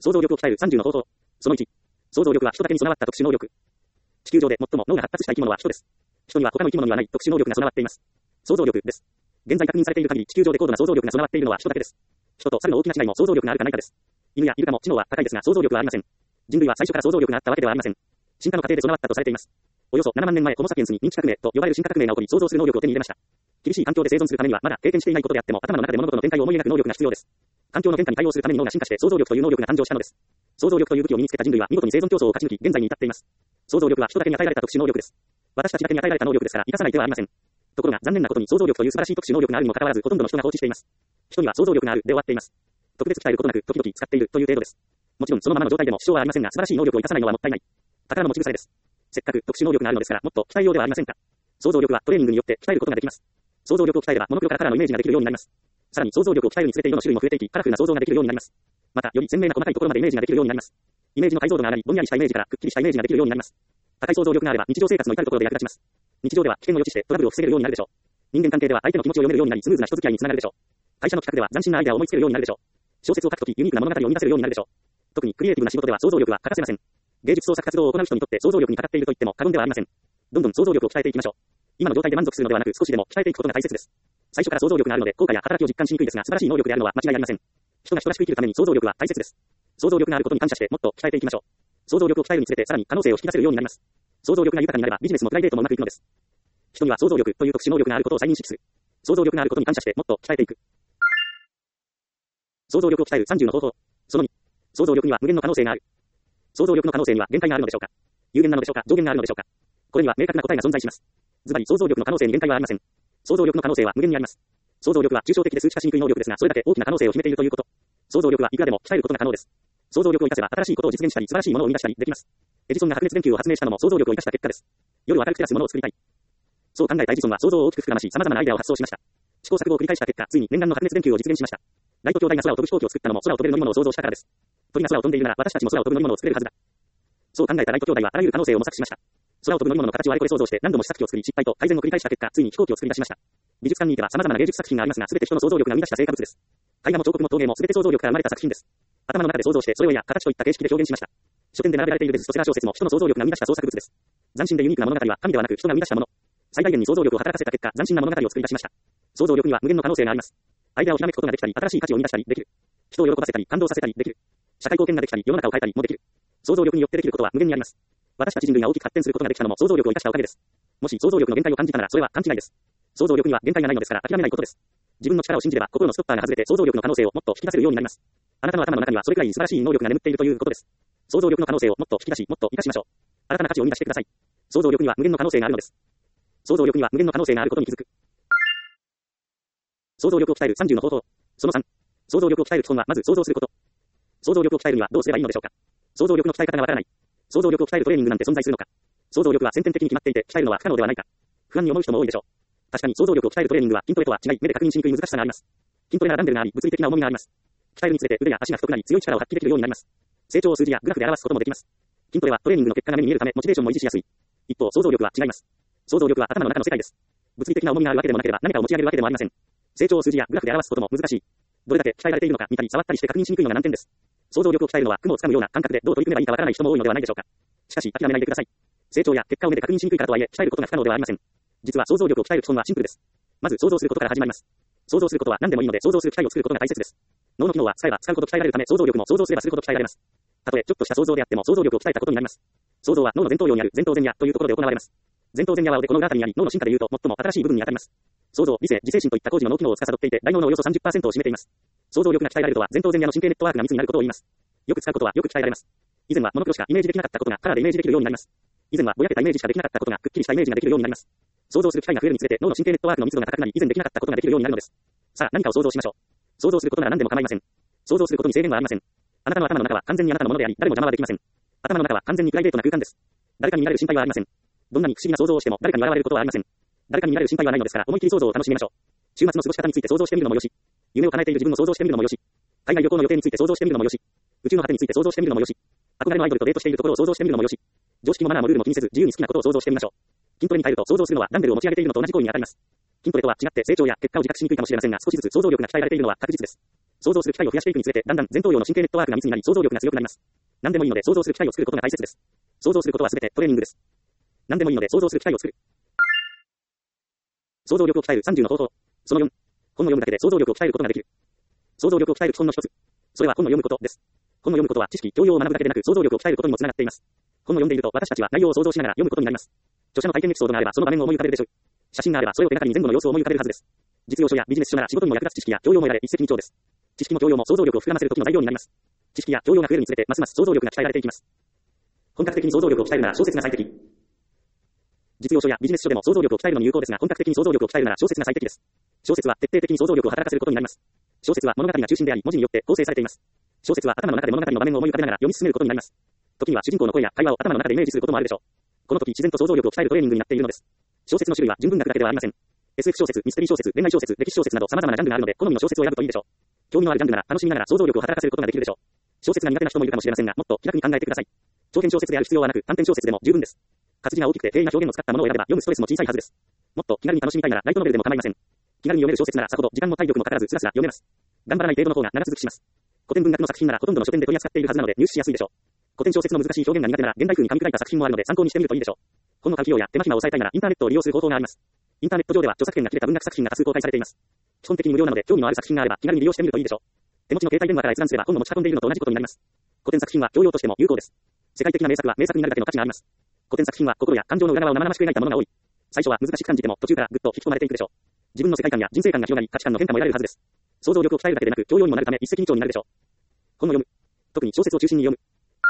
想像力を鍛える30の方法。その1。想像力は人だけに備わった特殊能力。地球上で最も脳が発達した生き物は人です。人には他の生き物にはない特殊能力が備わっています。想像力です。現在確認されている限り地球上で高度な想像力が備わっているのは人だけです。人と猿の大きな違いも想像力があるかないかです。犬やイルカも知能は高いですが想像力はありません。人類は最初から想像力があったわけではありません。進化の過程で備わったとされています。およそ7万年前ホモサピエンスに認知革命と呼ばれる進化革命が起こり想像する能力を手に入れました。厳しい環境で生存するためにはまだ経験していないことであっても頭の中で物事の展開を思い描く能力が必要です。環境の変化に対応するために脳が進化して想像力という能力が誕生したのです。想像力という武器を身につけた人類は見事に生存競争を勝ち抜き現在に至っています。想像力は人だけに与えられた特殊能力です。私たちだけに与えられた能力ですから生かさない手はありません。ところが残念なことに想像力という素晴らしい特殊能力があるにもかかわらずほとんどの人が放置しています。人には想像力があるで終わっています。特別鍛えることなく時々使っているという程度です。もちろんそのままの状態でも支障はありませんが素晴らしい能力を生かさないのはもったいない。宝の持ち腐れです。せっかく特殊能力があるのですからもっと鍛えようではありませんか。想像力はトレーニングによって鍛えることができます。想像力を鍛えればモノクロからカラーのイメージができるようになります。さらに想像力を鍛えるにつれて色の種類も増えていきカラフルな想像ができるようになります。またより鮮明な細かいところまでイメージができるようになります。イメージの解像度が上がりぼんやりしたイメージからくっきりしたイメージができるようになります。高い想像力があれば日常生活の至るところで役立ちます。日常では危険を予知してトラブルを防げるようになるでしょう。人間関係では相手の気持ちを読めるようになりスムーズな人付き合いにつながるでしょう。会社の企画では斬新なアイデアを思いつけるようになるでしょう。小説を書くときユニークな物語を生み出せるようになるでしょう。特にクリエイティブな仕事では想像力は欠かせません。芸術創作活動を行う人にとって想像力にかかっていると言っても過言ではありません。どんどん想像力を鍛えていきましょう。今の状態で満足するのではなく少しでも鍛えていくことが大切です。最初から想像力があるので効果や働きを実感しにくいですが素晴らしい能力であるのは間違いありません。人が人らしく生きるために想像力は大切です。想像力があることに感謝してもっと鍛えていきましょう。想像力を鍛えるにつれてさらに可能性を引き出せるようになります。想像力が豊かになればビジネスもプライベートもうまくいくのです。人には想像力という特殊能力があることを再認識する。想像力があることに感謝してもっと鍛えていく。想像力を鍛える30の方法。その2。想像力には無限の可能性がある。想像力の可能性には限界があるのでしょうか。有限なのでしょうか。上限があるのでしょうか。これには明確な答えが存在します。ズバリ想像力の可能性に限界はありません。想像力の可能性は無限にあります。想像力は抽象的で数値化しにくい能力ですが、それだけ大きな可能性を秘めているということ。想像力はいくらでも鍛えることが可能です。想像力を生かせば新しいことを実現したり素晴らしいものを生み出したりできます。エジソンが白熱電球を発明したのも想像力を生かした結果です。夜を明るく照らすものを作りたい。そう考えたエジソンは想像を大きく膨らまし、様々なアイデアを発想しました。試行錯誤を繰り返した結果、ついに念願の白熱電球を実現しました。ライト兄弟が空を飛ぶ飛行機を作ったのも空を飛べる乗り物を想像したからです。鳥が空を飛んでいるなら私たちも空を飛ぶ乗り物を作れるはずだ。そう考えたライト兄弟はあらゆる可能性を模索しました。空を飛ぶ乗り物の形をあれこれ想像して何度も試作機を作り失敗と改善を繰り返した結果、ついに飛行機を作り出しました。美術館にいては様々な芸術作品がありますが、すべて人の想像力が生み出した成果物です。絵画も彫刻も陶芸もすべて想像力から生まれた作品です。頭の中で想像してそれを形といった形式で表現しました。書店で並べられているベストセラー小説も人の想像力が生み出した創作物です。斬新でユニークな物語は神ではなく人が生み出したもの。最大限に想像力を働かせた結果、斬新な物語を作り出しました。想像力には無限の可能性があります。アイデアをひらめくことができたり、新しい価値を生み出したりできる。人を喜ばせたり、感動させたりできる。社会貢献ができたり、世の中を変えたりもできる。想像力によってできることは無限にあります。私たち人類が大きく発展することができたのも想像力を生かしたおかげです。もし想像力の限界を感じたならそれは勘違いです。想像力には限界がないのですから諦めないことです。自分の力を信じれば心のストッパーが外れて想像力の可能性をもっと引き出せるようになります。あなたの頭の中にはそれくらい素晴らしい能力が眠っているということです。想像力の可能性をもっと引き出し、もっと活かしましょう。新たな価値を生み出してください。想像力には無限の可能性があるのです。想像力には無限の可能性があることに気づく。想像力を鍛える30の方法。その3。想像力を鍛える基本はまず想像すること。想像力を鍛えるにはどうすればいいのでしょうか。想像力の鍛え方がわからない。想像力を鍛えるトレーニングなんて存在するのか。想像力は先天的に決まっていて鍛えるのは不可能ではないか。不安に思う人も多いでしょう。確かに想像力を鍛えるトレーニングは筋トレとは違い目で確認しにくい難しさがあります。筋トレならダンベルがあり物理的な重みがあります。鍛えるにつれて腕や足が太くなり強い力を発揮できるようになります。成長を数字やグラフで表すこともできます。筋トレはトレーニングの結果が目に見えるためモチベーションも維持しやすい。一方想像力は違います。想像力は頭の中の世界です。物理的な重みがあるわけでもなければ何かを持ち上げるわけでもありません。成長を数字やグラフで表すことも難しい。どれだけ鍛えられているのか見たり触ったりして確認しにくいのが難点です。想像力を鍛えるのは雲をつかむような感覚でどう取り組めばいいかわからない人も多いのではないでしょうか。しかし諦めないでください。成長や結果を目で確認しにくいからとはいえ鍛えることが不可能ではありません。実は想像力を鍛える基本はシンプルです。まず想像することから始まります。想像することは何でもいいので想像する機会を作ることが大切です。脳の機能は使えば使うほど鍛えられるため想像力も想像すればするほど鍛えられます。たとえちょっとした想像であっても想像力を鍛えたことになります。想像は脳の前頭葉にある前頭前野というところで行われます。前頭前野はおでこの裏あたりにあり脳の進化でいうと最も新しい部分にあたります。想像、理性、自制心といった工事の脳機能を司っていて大脳のおよそ 30% を占めています。想像力が鍛えられるとは前頭前野の神経ネットワークが密になることを言います。よく使うことはよく鍛えられます。以前はモノクロしかイメージできなかったことがカラーでイメージできるようになります。以前はぼやけたイメージしかできなかったことがくっきりしたイメージができるようになります。想像する機会が増えるにつれて脳の神経ネットワークの密度が高くなり以前できなかったことができるようになるのです。さあ何かを想像しましょう。想像することなら何でも構いません。想像することに制限はありません。あなたの頭の中は完全にあなたのものであり誰も邪魔はできません。頭の中は完全にプライベートな空間です。誰かに見られる心配はありません。どんなに不思議な想像をしても誰かに笑われることはありません。誰かに見られる心配はないのですから思い切り想像を楽しみましょう。週末の過ごし方について想像してみるのもよし、夢を叶えている自分を想像してみるのもよし、海外旅行の予定について想像してみるのもよし、宇宙の果てについて想像してみるのもよし、憧れのアイドルとデートしているところを想像してみるのもよし、常識もマナーもルールも気にせず自由に好きなことを想像してみましょう。筋トレに変えると想像するのはダンベルを持ち上げているのと同じ行為に当たります。筋トレとは違って成長や結果を自覚しにくいかもしれませんが少しずつ想像力が鍛えられているのは確実です。 想像する機会を増やしていくにつれて、だんだん前頭葉の神経ネットワークが密になり、想像力が強くなります。何でもいいので想像する機会を作ることが大切です。想像することはすべてトレーニングです。何でもいいので想像する機会を作る。想像力を鍛える30の方法。その4。本を読むだけで想像力を鍛えることができる。想像力を鍛える基本の一つ。それは本を読むことです。本を読むことは知識、教養を学ぶだけでなく想像力を鍛えることにもつながっています。本を読んでいると私たちは内容を想像しながら読むことになります。著者の体験エピソードがあればその場面を思い浮かべるでしょう。写真があればそれを手がかりに前後の様子を思い浮かべるはずです。実用書やビジネス書なら仕事にも役立つ知識や教養も得られ一石二鳥です。知識も教養も想像力を膨らませる時の材料になります。知識や教養が増えるにつれてますます想像力が鍛えられていきます。本格的に想像力を鍛えるなら小説が最適。実用書やビジネス書でも想像力を鍛えるのに有効ですが、本格的に想像力を鍛えるなら小説が最適です。小説は徹底的に想像力を働かせることになります。小説は物語が中心であり、文字によって構成されています。小説は頭の中で物語の場面を思い浮かべながら読み進めることになります。時には主人公の声や会話を頭の中でイメージすることもあるでしょう。この時自然と想像力を鍛えるトレーニングになっているのです。小説の種類は純文学だけではありません。SF 小説、ミステリー小説、恋愛小説、歴史小説など様々なジャンルがあるので、好みの小説を選ぶといいでしょう。興味のあるジャンルなら楽しみながら想像力を働かせることができるでしょう。小説が苦手な人もいるかもしれませんが、もっと気楽に考えてください。長編小説である必要はなく、短編小説でも十分です。活字が大きくて平易な表現を使ったものを選べば読むストレスも小さいはずです。もっと気軽に楽しみたいならライトノベルでも構いません。気軽に読める小説ならさほど時間も体力もかからずスラスラ読めます。頑張らない程度の方が長続きします。古典文学の作品ならほとんどの書店で取り扱っているはずなので入手しやすいでしょう。古典小説の難しい表現が苦手なら現代風に噛み砕いた作品もあるので参考にしてみるといいでしょう。本の買う費用や手間暇を抑えたいならインターネットを利用する方法があります。インターネット上では著作権が切れた文学作品が多数公開されています。基本的に無料なので興味のある作品があれば気軽に利用してみるといいでしょう。手持ちの携帯電話から閲覧すれば本を持ち運んでいるのと同じことになります。古典作品は教養としても有効です。世界的な名作は名作になるだけの価値があります。古典作品は心や感情の裏側を生々しく描いたものが多い。最初は難しく感じても途中からぐっと引き込まれていくでしょう。自分の世界観や人生観が広がり価値観の変化も得られるはずです。想像力を鍛えるだけでなく教養にもなるため一石二鳥になるでしょう。本を読む。特に小説を中心に読む。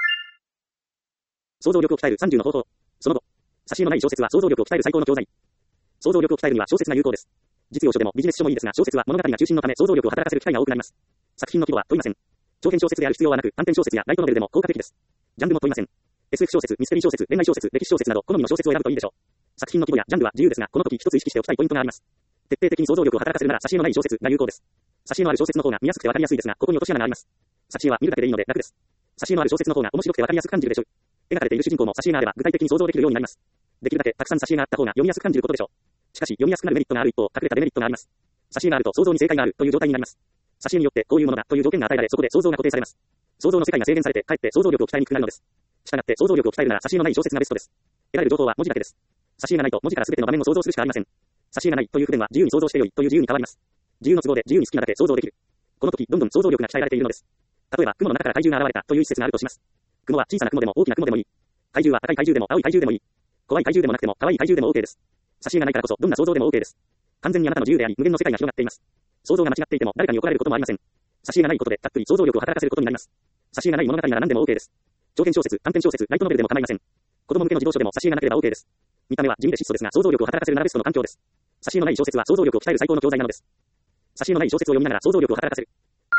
想像力を鍛える30の方法。その後、挿絵のない小説は想像力を鍛える最高の教材。想像力を鍛えるには小説が有効です。実用書でもビジネス書もいいですが、小説は物語が中心のため想像力を働かせる機会が多くなります。作品の規模は問いません。長編小説である必要はなく、短編小説やライトノベルでも効果的です。ジャンルも問いません。SF 小説、ミステリー小説、恋愛小説、歴史小説など好みの小説を選ぶといいでしょう。作品の規模やジャンルは自由ですが、この時一つ意識しておきたいポイントがあります。徹底的に想像力を働かせるなら挿絵のない小説が有効です。挿絵のある小説の方が見やすくてわかりやすいですが、ここに落とし穴があります。挿絵は見るだけでいいので楽です。挿絵のある小説の方が面白くてわかりやすく感じるでしょう。描かれている主人公も挿絵があれば具体的に想像できるようになります。できるだけたくさん挿絵があった方が読みやすく感じることでしょう。しかし読みやすくなるメリットがある一方、隠れたデメリットがあります。挿絵があると想像に正解があるという状態になります。挿絵によってこういうものだという条件が与えられ、そこで想像が固定されます。想像の世界が制限されて、かえって想像力を鍛えにくくなるのです。したがって想像力を鍛えるなら挿絵のない小説がベストです。得られる情報は文字だけです。挿絵がないと文字から全ての場面を想像するしかありません。挿絵がないという不便は自由に想像してよいという自由に変わります。自由の都合で自由に好きなだけ想像できる。この時どんどん想像力が鍛えられているのです。例えば雲の中から怪獣が現れたという施設があるとします。雲は小さな雲でも大きな雲でもいい。怪獣は赤い怪獣でも青い怪獣でもいい。怖い怪獣でもなくても可愛い怪獣でも OK です。挿絵がないからこそどんな想像でも OK です。完全にあなたの自由であり無限の世界が広がっています。想像が間違っていても誰かに怒られることもありません。挿絵がないことでたっぷり想像力を働かせることになります。挿絵がない物語なら何でも OK です。長編小説、短編小説、ライトノベルでも構いません。子供向けの児童書でも挿絵がなければ OK です。見た目は地味で質素ですが想像力を働かせるならベストの環境です。挿絵のない小説は想像力を鍛える最高の教材なのです。挿絵のない小説を読みながら想像力を働かせる。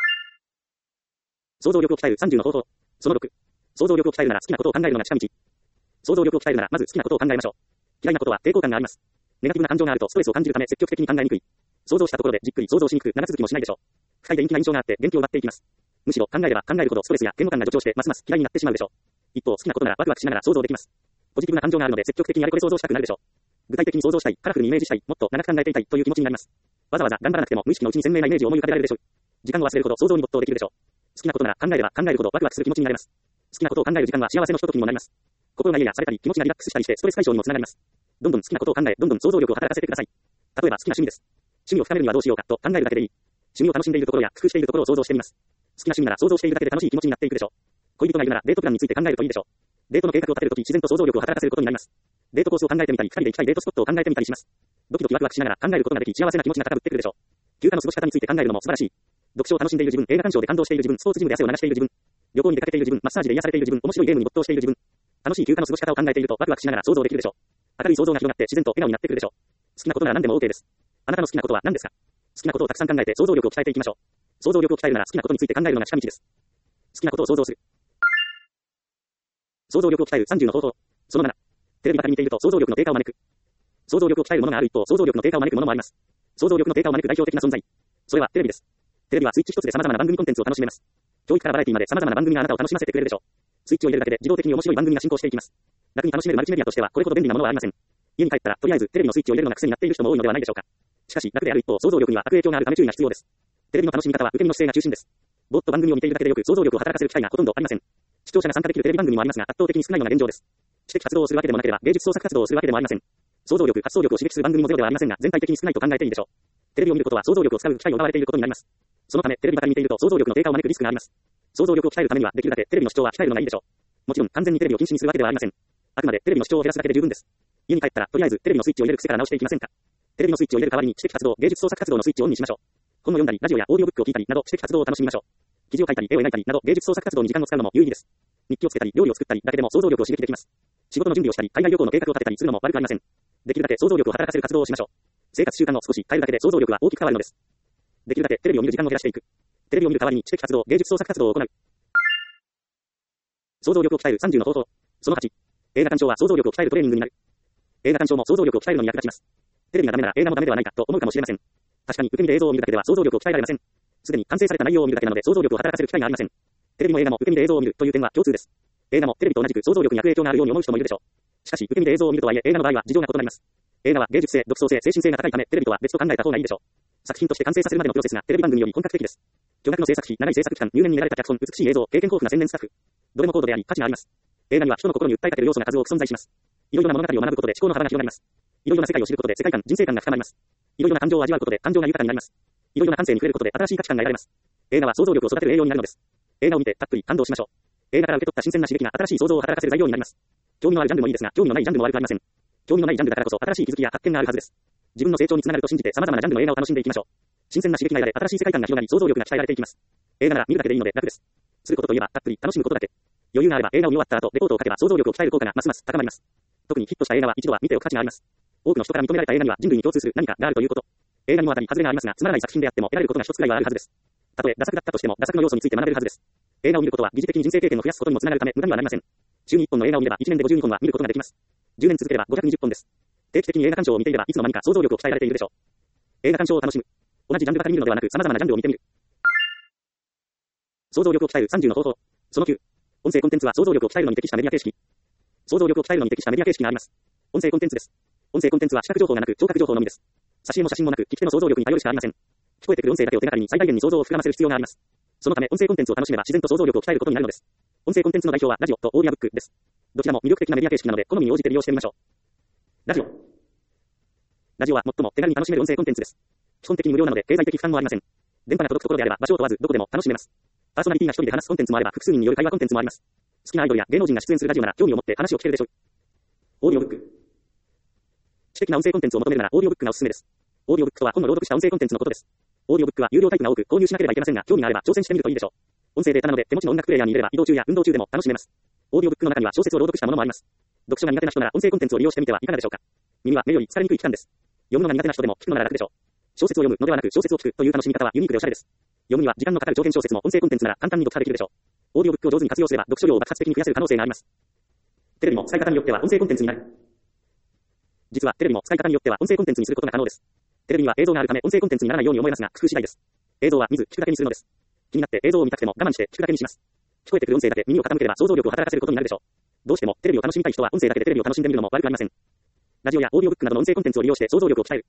想像力を鍛える30の方法。その6。想像力を鍛えるなら好きなことを考えるのが近道。想像力を鍛えるならまず好きなことを考えましょう。嫌いなことは抵抗感があります。ネガティブな感情があるとストレスを感じるため積極的に考えにくい。想像したところでじっくり想像しにくく長続きもしないでしょう。不快で陰気な印象があって元気を奪っていきます。むしろ考えれば考えるほどストレスや嫌悪感が助長してますます嫌いになってしまうでしょう。一方好きなことならワクワクしながら想像できます。ポジティブな感情があるので積極的にあれこれ想像したくなるでしょう。具体的に想像したい、カラフルにイメージしたい、もっと長く考えていたいという気持ちになります。わざわざ頑張らなくても無意識のうちに鮮明なイメージを思い浮かべられるでしょう。時間を忘れるほど想像に没頭できるでしょう。好きなことなら考えれば考えるほどワクワクする気持ちになれます。好きなことを考える時間は幸せのひとときにもなります。心が癒やされたり気持ちがリラックスしたりしてストレス解消にもつながります。どんどん好きなことを考え、どんどん想像力を働かせてください。例えば好きな趣味です。趣味を深めるにはどうしようかと考えるだけでいい。趣味を楽しんでいるところや工夫しているところを想像してみます。好きな趣味なら想像しているだけで楽しい気持ちになっていくでしょう。恋人がいるならデートプランについて考えるといいでしょう。デートの計画を立てるとき自然と想像力を働かせることになります。デートコースを考えてみたり、二人で行きたいデートスポットを考えてみたりします。ドキドキワクワクしながら考えることができ幸せな気持ちが高ぶってくるでしょう。休暇の過ごし方について考えるのも素晴らしい。読書を楽しんでいる自分、映画鑑賞で感動している自分、スポーツジムで汗を流している自分、旅行に出かけている自分、マッサージで癒されている自分、面白いゲームに没頭している自分、楽しい休暇の過ごし方を考えているとワクワクしながら想像できるでしょう。明るい想像が広がって自然と笑顔になってくるでしょう。好きなことなら何でも OK です。あなたの好きなことは何ですか？好きなことをたくさん考えて想像力を鍛えていきましょう。想像力を鍛えるなら好きなことについて考えるのが近道です。好きなことを想像する。想像力を鍛える30の方法。その7。テレビばかり見ていると想像力の低下を招く。想像力を鍛えるものがある一方、想像力の低下を招くものもあります。想像力の低下を招く代表的な存在。それはテレビです。テレビはスイッチ一つで様々な番組コンテンツを楽しめます。教育からバラエティまで様々な番組があなたを楽しませてくれるでしょう。スイッチを入れるだけで自動的に面白い番組が進行していきます。楽に楽しめるマルチメディアとしてはこれほど便利なものはありません。家に帰ったらとりあえずテレビのスイッチを入れるのが癖になっている人も多いのではないでしょうか。しかし楽である一方、想像力には悪影響があるため注意が必要です。 テレビの楽しみ方は受け身の姿勢が中心です。ぼーっと番組を見ているだけでよく想像力を働かせる機会がほとんどありません。視聴者が参加できるテレビ番組もありますが圧倒的に少ないのが現状です。知的活動をするわけでもなければ芸術創作活動をするわけでもありません。想像力、発想力を刺激する番組もゼロではありませんが全体的に少ないと考えていいでしょう。テレビを見ることは想像力を使う機会を奪われていることになります。そのためテレビばかり見ていると想像力の低下を招くリスクがあります。想像力を鍛えるためにはできるだけテレビの視聴は控えるのがいいでしょう。もちろん完全にテレビを禁止にするわけではありません。あくまでテレビの視聴を減らすだけで十分です。家に帰ったらとりあえずテレビのスイッチを入れる癖から直していきませんか。テレビのスイッチを入れる代わりに知的活動、芸術創作活動のスイッチをオンにしましょう。本を読んだり、ラジオやオーディオブックを聞いたりなど知的活動を楽しみましょう。記事を書いたり、絵を描いたりなど芸術創作活動に時間を使うのも有意義です。日記をつけたり、料理を作ったりだけでも想像力を刺激できます。仕事の準備をしたり、海外旅行の計画を立てたりするのも悪くありません。できるだけ想像力を働かせる活動をしましょう。生活習慣を少し変えるだけで想像力は大きく変わるのです。できるだけテレビを見る時間を減らしていく。テレビを見る代わりに知的活動、芸術創作活動を行う。想像力を鍛える30の方法。その8。映画鑑賞は想像力を鍛えるトレーニングになる。映画鑑賞も想像力を鍛えるのに役立ちます。テレビがダメなら映画もダメではないかと思うかもしれません。確かに受け身で映像を見るだけでは想像力を鍛えられません。すでに完成された内容を見るだけなので想像力を働かせる機会がありません。テレビも映画も受け身で映像を見るという点は共通です。映画もテレビと同じく想像力に悪影響があるように思う人もいるでしょう。しかし受け身で映像を見るとはいえ映画の場合は事情が異なります。映画は芸術性、独創性、精神性が高いためテレビとは別と考えた方がいいでしょう。作品として完成させるまでのプロセスがテレビ番組より本格的です。巨額の制作費、長い制作期間、入念に練られた脚本、美しい映像、経験豊富な宣伝スタッフ。どれも高度であり価値があります。映画には人の心に訴えかける要素が数多く存在します。いろいろな物語を学ぶことで思考の幅が広がります。いろいろな世界を知ることで世界観、人生観が深まります。いろいろな感情を味わうことで感情が豊かになります。いろいろな感性に触れることで新しい価値観が得られます。映画は想像力を育てる栄養になるのです。映画を見てたっぷり感動しましょう。映画から受け取った新鮮な刺激が新しい想像を働かせる材料になります。興味のあるジャンルもいいですが、興味のないジャンルも悪くありません。興味のないジャンルだからこそ新しい気づきや発見があるはずです。自分の成長につながると信じて様々なジャンルの映画を楽しんでいきましょう。新鮮な刺激が得られ新しい世界観が広がり想像力が鍛えられていきます。映画なら見るだけでいいので楽です。することといえばたっぷり楽しむことだけ。余裕があれば映画を見終わった後レポートを書けば想像力を鍛える効果がますます高まります。特にヒットした映画は一度は見ておく価値があります。多くの人から認められた映画には人類に共通する何かがあるということ。映画にも当たり外れがありますがつまらない作品であっても得られることが一つくらいはあるはずです。たとえダ作だったとしてもダ作の要素について学べるはずです。映画を見ることは疑似的に人生経験を増やすことにもつながるため無駄にはなりません。週に1本の映画を見れば1年で52本は見ることができます。10年続ければ520本です。定期的に映画鑑賞を見ていればいつの間にか想像力を鍛えられているでしょう。映画鑑賞を楽しむ。同じジャンルばかり見るのではなく様々なジャンルを見てみる。想像力を鍛える30の方法。その9。音声コンテンツは想像力を鍛えるのに適したメディア形式。想像力を鍛えるのに適したメディア形式があります。音声コンテンツです。音声コンテンツは視覚情報がなく聴覚情報のみです。挿絵も写真もなく聞き手の想像力に頼るしかありません。聞こえてくる音声だけを手がかりに最大限に想像を膨らませる必要があります。そのため音声コンテンツを楽しめば自然と想像力を鍛えることになるのです。音声コンテンツの代表はラジオとオーディオブックです。どちらも魅力的なメディア形式なので好みに応じて利用してみましょう。ラジオ。ラジオは最も手軽に楽しめる音声コンテンツです。基本的に無料なので経済的負担もありません。電波が届くところであれば場所を問わずどこでも楽しめます。パーソナリティが一人で話すコンテンツもあれば複数人による会話コンテンツもあります。好きなアイドルや芸能人が出演するラジオなら興味を持って話を聞けるでしょう。オーディオブック。知的な音声コンテンツを求めるならオーディオブックがおすすめです。オーディオブックとは本の朗読した音声コンテンツのことです。オーディオブックは有料タイプが多く購入しなければいけませんが興味があれば挑戦してみるといいでしょう。音声データなので手持ちの音楽プレイヤーに入れれば移動中や運動中でも楽しめます。オーディオブックの中には小説を朗読したものもあります。読書が苦手な人なら音声コンテンツを利用してみてはいかがでしょうか。耳は目より疲れにくい器官です。読むのが苦手な人でも聞くのなら楽でしょう。小説を読むのではなく小説を聞くという楽しみ方はユニークでおしゃれです。読むには時間のかかる長編小説も音声コンテンツなら簡単に読破できるでしょう。オーディオブックを上手に活用すれば読書量を爆発的に増やせる可能性があります。テレビも使い方によっては音声コンテンツになる。実はテレビも使い方によっては音声コンテンツにすることが可能です。テレビには映像があるため音声コンテンツにならないように思えますが工夫次第です。映像は見ず聞くだけにするのです。気になって映像を見たくても我慢して聞くだけにします。聞こえてくる音声だけ耳を傾ければ想像力を働かせることになるでしょう。どうしてもテレビを楽しみたい人は音声だけでテレビを楽しんでみるのも悪くありません。ラジオやオーディオブックなどの音声コンテンツを利用して想像力を鍛える。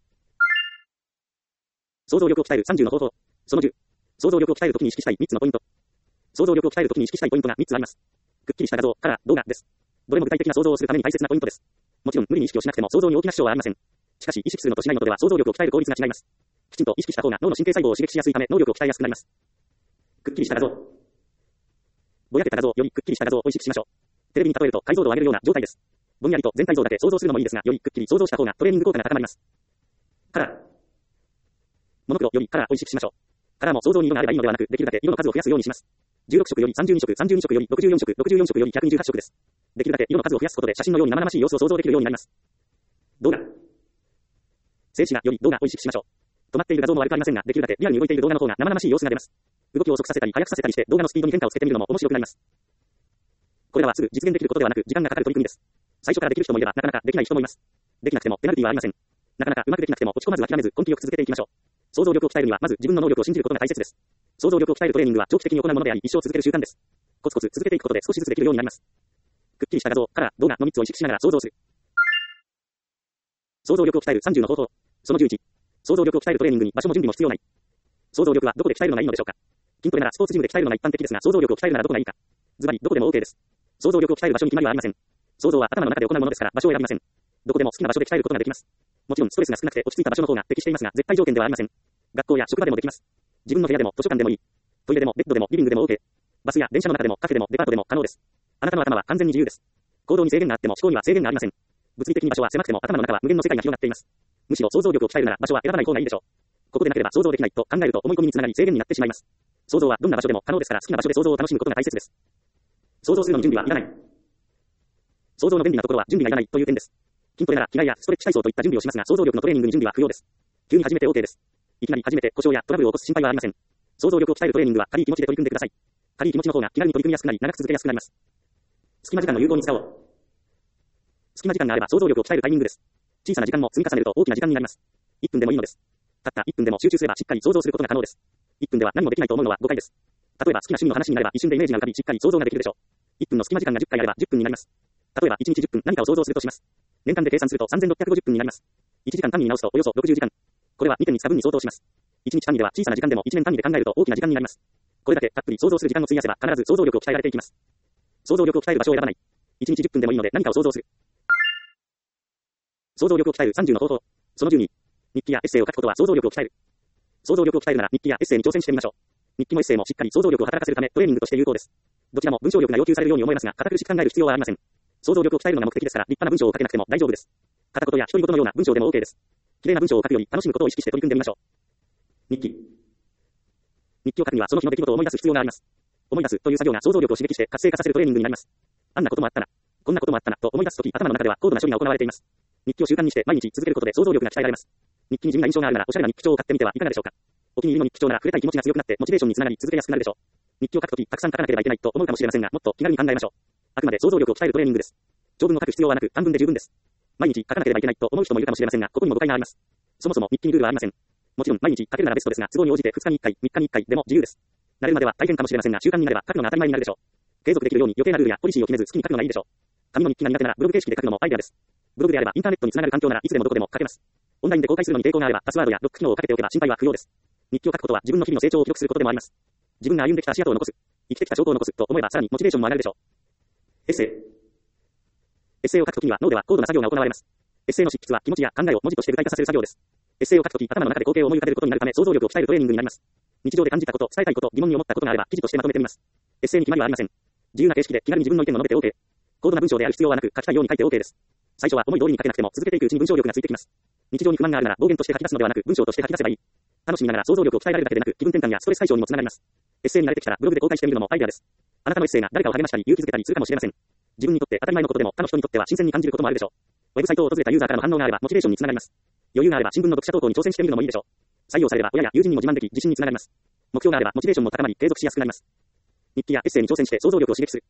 想像力を鍛える30の方法。その10。想像力を鍛えるときに意識したい3つのポイント。想像力を鍛えるときに意識したいポイントが3つあります。くっきりした画像、カラー、動画です。どれも具体的な想像をするために大切なポイントです。もちろん無理に意識をしなくても想像に大きな支障はありません。しかし意識するのとしないのとでは想像力を鍛える効率が違います。きちんと意識した方が脳の神経細胞を刺激しやすいため能力を鍛えやすくなります。くっきりした画像。ぼやけた画像よりくっきりした画像を意識しましょう。テレビに例えると解像度を上げるような状態です。ぼんやりと全体像だけ想像するのもいいですが、よりくっきり想像した方がトレーニング効果が高まります。カラー。モノクロよりカラーを意識しましょう。カラーも想像に色があればいいのではなく、できるだけ色の数を増やすようにします。16色より32色、32色より64色、64色より128色です。できるだけ色の数を増やすことで写真のように生々しい様子を想像できるようになります。動画。静止画より動画を意識しましょう。止まっている画像も悪くありませんが、できるだけリアルに動いている動画の方が生々しい様子が出ます。動きを遅くさせたり速くさせたりして動画のスピードに変化をつけてみるのも面白くなります。これらはすぐ実現できることではなく時間がかかる取り組みです。最初からできる人もいればなかなかできない人もいます。できなくてもペナルティはありません。なかなかうまくできなくても落ち込まず諦めず根気よく続けていきましょう。想像力を鍛えるにはまず自分の能力を信じることが大切です。想像力を鍛えるトレーニングは長期的に行うものであり一生続ける習慣です。コツコツ続けていくことで少しずつできるようになります。くっきりした画像、カラー、動画の3つを意識しながら想像する。想像力を鍛える30の方法。その11。想像力を鍛えるトレーニングに場所も準備も必要ない。 想像力はどこで鍛えるのがいいのでしょうか。筋トレならスポーツジムで鍛えるのが一般的ですが、想像力を鍛えるならどこがいいか。ズバリ、どこでも OK です。想像力を鍛える場所に決まりはありません。想像は頭の中で行うものですから、場所を選びません。どこでも好きな場所で鍛えることができます。もちろん、ストレスが少なくて落ち着いた場所の方が適していますが、絶対条件ではありません。学校や職場でもできます。自分の部屋でも図書館でもいい。トイレでもベッドでもリビングでも OK。バスや電車の中でもカフェでもデパートでも可能です。あなたの頭は完全に自由です。行動に制限があっても思考には制限がありません。物理的に場所は狭くても頭の中は無限の世界が広がっています。むしろ想像力を鍛えるなら場所は選ばない方がいいでしょう。ここでなければ想像できないと考えると思い込みにつながり制限になってしまいます。想像はどんな場所でも可能ですから好きな場所で想像を楽しむことが大切です。想像するのに準備はいらない。想像の便利なところは準備がいらないという点です。筋トレなら着替えやストレッチ体操といった準備をしますが、想像力のトレーニングに準備は不要です。急に始めて OK です。いきなり始めて故障やトラブルを起こす心配はありません。想像力を鍛えるトレーニングは軽い気持ちで取り組んでください。軽い気持ちの方が気軽に取り組みやすくなり、長く続けやすくなります。隙間時間の有効に使おう。隙間時間があれば想像力を鍛えるタイミングです。小さな時間も積み重ねると大きな時間になります。1分でもいいのです。たった1分でも集中すればしっかり想像することが可能です。1分では何もできないと思うのは誤解です。例えば好きな趣味の話になれば一瞬でイメージが浮かびしっかり想像ができるでしょう。1分の隙間時間が10回あれば10分になります。例えば1日10分何かを想像するとします。年間で計算すると3650分になります。1時間単位に直すとおよそ60時間。これは2点に使う分に相当します。1日単位では小さな時間でも1年単位で考えると大きな時間になります。これだけたっぷり想像する時間を費やせば必ず想像力を鍛えられていきます。想像力を鍛える場所を選ばない。1日10分でもいいので何かを想像する。想像力を鍛える30の方法。その12。日記やエッセイを書くことは想像力を鍛える。想像力を鍛えるなら日記やエッセイに挑戦してみましょう。日記もエッセイもしっかり想像力を働かせるためトレーニングとして有効です。どちらも文章力が要求されるように思えますが、堅苦しく考える必要はありません。想像力を鍛えるのが目的ですから立派な文章を書けなくても大丈夫です。片言や独り言のような文章でも OK です。綺麗な文章を書くより楽しむことを意識して取り組んでみましょう。日記。日記を書くにはその日の出来事を思い出す必要があります。思い出すという作業が想像力を刺激して活性化させるトレーニングになります。あんなこともあったな。こんなこともあったなと思い出すとき頭の中では高度な処理が行われています。日記を習慣にして毎日続けることで想像力が鍛えられます。日記に地味な印象があるならおしゃれな日記帳を買ってみてはいかがでしょうか。お気に入りの日記帳なら触れたい気持ちが強くなってモチベーションにつながり続けやすくなるでしょう。日記を書くときたくさん書かなければいけないと思うかもしれませんが、もっと気軽に考えましょう。あくまで想像力を鍛えるトレーニングです。長文を書く必要はなく短文で十分です。毎日書かなければいけないと思う人もいるかもしれませんが、ここにも誤解があります。そもそも日記にルールはありません。もちろん毎日書けるならベストですが、都合に応じて2日に1回、3日に1回でも自由です。慣れるまでは大変かもしれませんが、習慣になれば書くのが当たり前になるでしょう。継続できるように余計なルールやポリシーを決めず好きに書くのがいいでしょう。紙の日記が苦手ならブログ形式で書くのもアイデアです。ブログであればインターネットにつながる環境ならいつでもどこでも書けます。オンラインで公開するのに抵抗があればパスワードやロック機能をかけておけば心配は不要です。日記を書くことは自分の日々の成長を記録することでもあります。自分が歩んできた足跡を残す、生きてきた証拠を残すと思えばさらにモチベーションも上がるでしょう。エッセイ。エッセイを書くときには脳では高度な作業が行われます。エッセイの執筆は気持ちや考えを文字として具体化させる作業です。エッセイを書くとき頭の中で光景を思い浮かべることになるため想像力を鍛えるトレーニングになります。日常で感じたこと、伝えたいこと、疑問に思ったことがあれば記事としてまとめてみます。エッセイに決まりはありません。自由な形式で気軽に自分の意見を述べて OK。高度な文章である必要はなく書きたいように書いて OK です。最初は思い通りに書けなくても続けていくうちに文章力がついてきます。日常に不満があるなら暴言として書き出すのではなく文章として書き出せばいい。楽しみながら想像力を鍛えられるだけでなく気分転換やストレス解消にもつながります。エッセイに慣れてきたらブログで公開してみるのもアイデアです。あなたのエッセイが誰かを励ましたり勇気づけたりするかもしれません。自分にとって当たり前のことでも他の人にとっては新鮮に感じることもあるでしょう。ウェブサイトを訪れたユーザーからの反応があればモチベーションにつながります。余裕があれば新聞の読者投稿に挑戦してみるのもいいでしょう。採用されれば親や友人にも自慢でき自信につながります。目標があればモチベーションも高まり継続しやすくなります。日記やエッセイに挑戦して想像力を刺激する。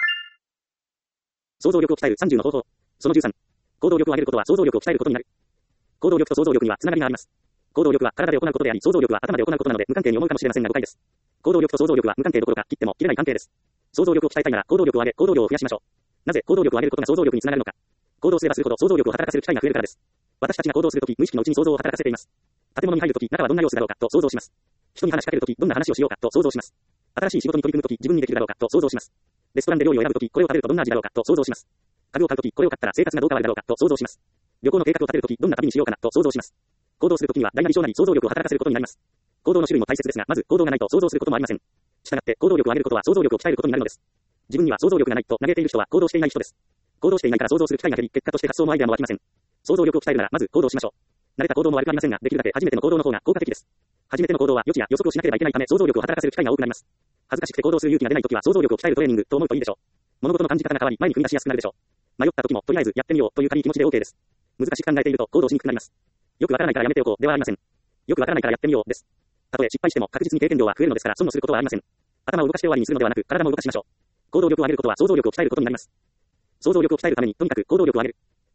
想像力を鍛える30の方法。その13。行動力を上げることは想像力を鍛えることになる。行動力と想像力にはつながりがあります。行動力は体で行うことであり、想像力は頭で行うことなので無関係に思うかもしれませんが誤解です。行動力と想像力は無関係どころか切っても切れない関係です。想像力を鍛えたいなら行動力を上げ、行動量を増やしましょう。なぜ行動力を上げることが想像力につながるのか。行動すればするほど想像力を働かせる機会が増えるからです。私たちが行動するとき無意識のうちに想像を働かせています。建物に入るとき中はどんな様子だろうかと想像します。人に話しかけるときどんな話をしようかと想像します。新しい仕事に取り組むとき自分にできるだろうかと想像します。レストランで料理を選ぶときこれを食べるとどんな味だろうかと想像します。家具を買うときこれを買ったら生活がどう変わるだろうかと想像します。旅行の計画を立てるときどんな旅にしようかなと想像します。行動するときには大なり小なり想像力を働かせることになります。行動の種類も大切ですが、まず行動がないと想像することもありません。したがって行動力を上げることは想像力を鍛えることになるのです。自分には想像力がないと嘆いている人は行動していない人です。行動していないから想像する機会が減り、結果として発想もアイデアも湧きません。想像力を鍛えるならまず行動しましょう。慣れた行動も悪くありませんが、できるだけ初めての行動の方が効果的です。初めての行動は予知や予測をしなければいけないため想像力を働かせる機会が多くなります。恥ずかしくて行動する勇気が出ないときは想像力を鍛えるトレーニングと思うといいでしょう。物事の感じ方が変わり前に踏み出しやすくなるでしょう。迷ったときもとりあえずやってみようという軽い気持ちで OK です。難しく考えていると行動しにくくなります。よくわからないからやめておこうではありません。よくわからないからやってみようです。たとえ失敗しても確実に経験量は増えるのですから損をすることはありません。頭を動かして終わりにするのではなく体も動かしましょう。行動力を上げることは想像力を鍛えることになります。想像力を鍛えるためにとにかく行動力を上げる。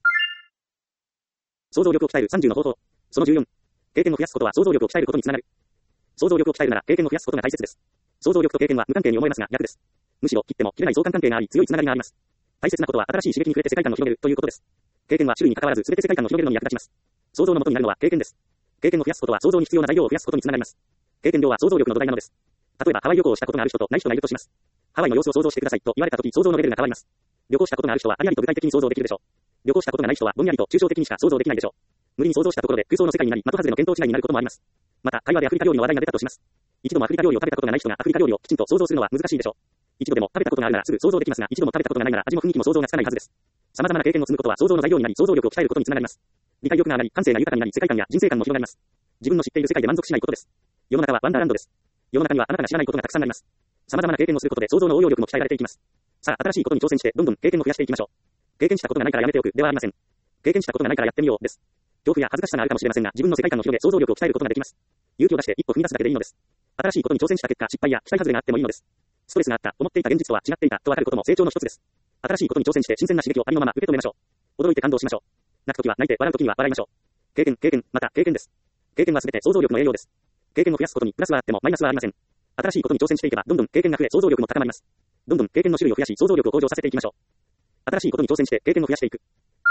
想像力を鍛える30の方法。その14。経験を増やすことは想像力を鍛えることにつながる。想像力を鍛えるなら経験を増やすことが大切です。想像力と経験は無関係に思えますが逆です。むしろ切っても切れない相関関係があり強いつながりがあります。大切なことは新しい刺激に触れて世界観を広げるということです。経験は種類に関わらず全て世界観を広げるのに役立ちます。想像の元になるのは経験です。経験を増やすことは想像に必要な材料を増やすことにつながります。 経験量は想像力の土台なのです。例えば、ハワイ旅行をしたことがある人とない人がいるとします。ハワイの様子を想像してくださいと言われたとき、想像のレベルが変わります。旅行したことがある人はありありと具体的に想像できるでしょう。旅行したことがない人はぼんやりと抽象的にしか想像できないでしょう。無理に想像したところで空想の世界になり、的外れの見当違いになることもあります。また、会話でアフリカ料理の話題が出たとします。一度もアフリカ料理を食べたことがない人がアフリカ料理をきちんと想像するのは難しいでしょう。一度でも食べたことがあるならすぐ想像できますが、一度も食べたことがないなら味も雰囲気も想像がつかないはずです。様々な経験を積むことは想像の材料になり、想像力を鍛えることにつながります。理解力が上がり、感性が豊かになり、世界観や人生観も広がります。自分の知っている世界で満足しないことです。世の中はワンダーランドです。世の中にはあなたが知らないことがたくさんあります。様々な経験をすることで想像の応用力も鍛えられていきます。さあ、新しいことに挑戦してどんどん経験を増やしていきましょう。経験したことがないからやめておくではありません。経験したことがないからやってみようです。恐怖や恥ずかしさがあるかもしれませんが、自分の世界観を広げ想像力を鍛えることができます。勇気を出して一歩踏み出すだけでいいのです。新しいことに挑戦した結果、失敗や期待外れがあってもいいのです。ストレスがあった、思っていた現実とは違っていたと分かることも成長の一つです。新しいことに挑戦して新鮮な刺激をありのまま受け止めましょう。驚いて感動しましょう。泣くときは泣いて笑うときには笑いましょう。経験、また経験です。経験はすべて想像力の栄養です。経験を増やすことにプラスはあってもマイナスはありません。新しいことに挑戦していけばどんどん経験が増え想像力も高まります。どんどん経験の種類を増やし想像力を向上させていきましょう。新しいことに挑戦して経験を増やしていく。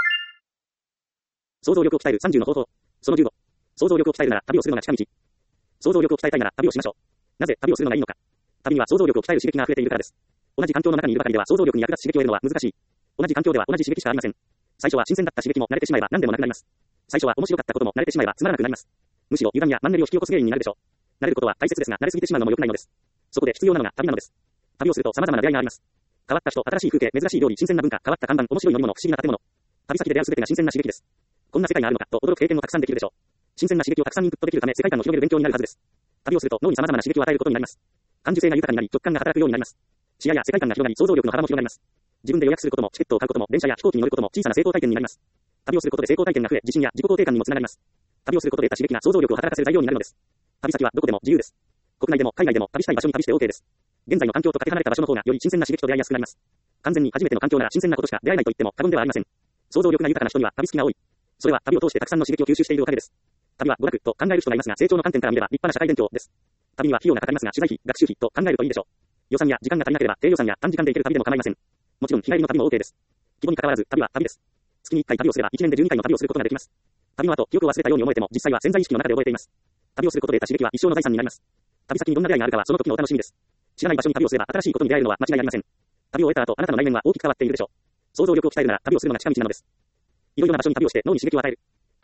想像力を鍛える30の方法。その15。想像力を鍛えるなら旅をするのが近道。想像力を鍛えたいなら旅をしましょう。なぜ旅をするのがいいのか。旅には想像力を鍛える刺激が増えているからです。同じ環境の中にいるばかりでは想像力に役立つ刺激を得るのは難しい。同じ環境では同じ刺激しかありません。最初は新鮮だった刺激も慣れてしまえば何でもなくなります。最初は面白かったことも慣れてしまえばつまらなくなります。むしろ歪みやマンネリを引き起こす原因になるでしょう。慣れることは大切ですが慣れすぎてしまうのも良くないのです。そこで必要なのが旅なのです。旅をすると様々な出会いがあります。変わった人、新しい風景、珍しい料理、新鮮な文化、変わった看板、面白い飲み物、不思議な建物。旅先で出会うすべてが新鮮な刺激です。こんな世界があるのかと驚く経験もたくさんできるでしょう。新鮮な刺激をたくさんインプットできるため世界観を広げる勉強になるはずです。旅をすると脳に様々な刺激を与えることになります。感受性が豊かになり直感が働くようになります。視野や世界観が広がり想像力の幅も広がります。自分で予約することもチケットを買うことも電車や飛行機に乗ることも小さな成功体験になります。旅をすることで成功体験が増え自信や自己肯定感にもつながります。旅をすることで得た刺激が想像力を働かせる材料になるのです。旅先はどこでも自由です。国内でも海外でも旅したい場所に旅して OK です。現在の環境とかけ離れた場所の方がより新鮮な刺激と出会いやすくなります。完全に初めての環境なら新鮮なことしか出会えないと言っても過言ではありません。想像力が豊かな人には旅好きが多い。それは旅を通してたくさんの刺激を吸収しているおかげです。旅は娯楽と考える人がいますが成長の観点から見れば立派な社会勉強です。旅には費用がかかりますが取材費、学習費と考えるといいでしょう。予算や時間が足りなければ低予算や短時間で行ける旅でも構いません。もちろん日帰りの旅も OK です。規模に関わらず旅は旅です。月に1回旅をすれば1年で12回の旅をすることができます。旅の後記憶を忘れたように思えても実際は潜在意識の中で覚えています。旅をすることで得た刺激は一生の財産になります。旅先にどんな出会いがあるかはその時のお楽しみです。知らない場所に旅をすれば新しいことに出会えるのは間違いありません。旅を終えた後あなたの内面は大きく変わっているでしょう。想像力を鍛えるなら旅をするのが近道なのです。いろいろな場所に旅をして脳に刺激を与える。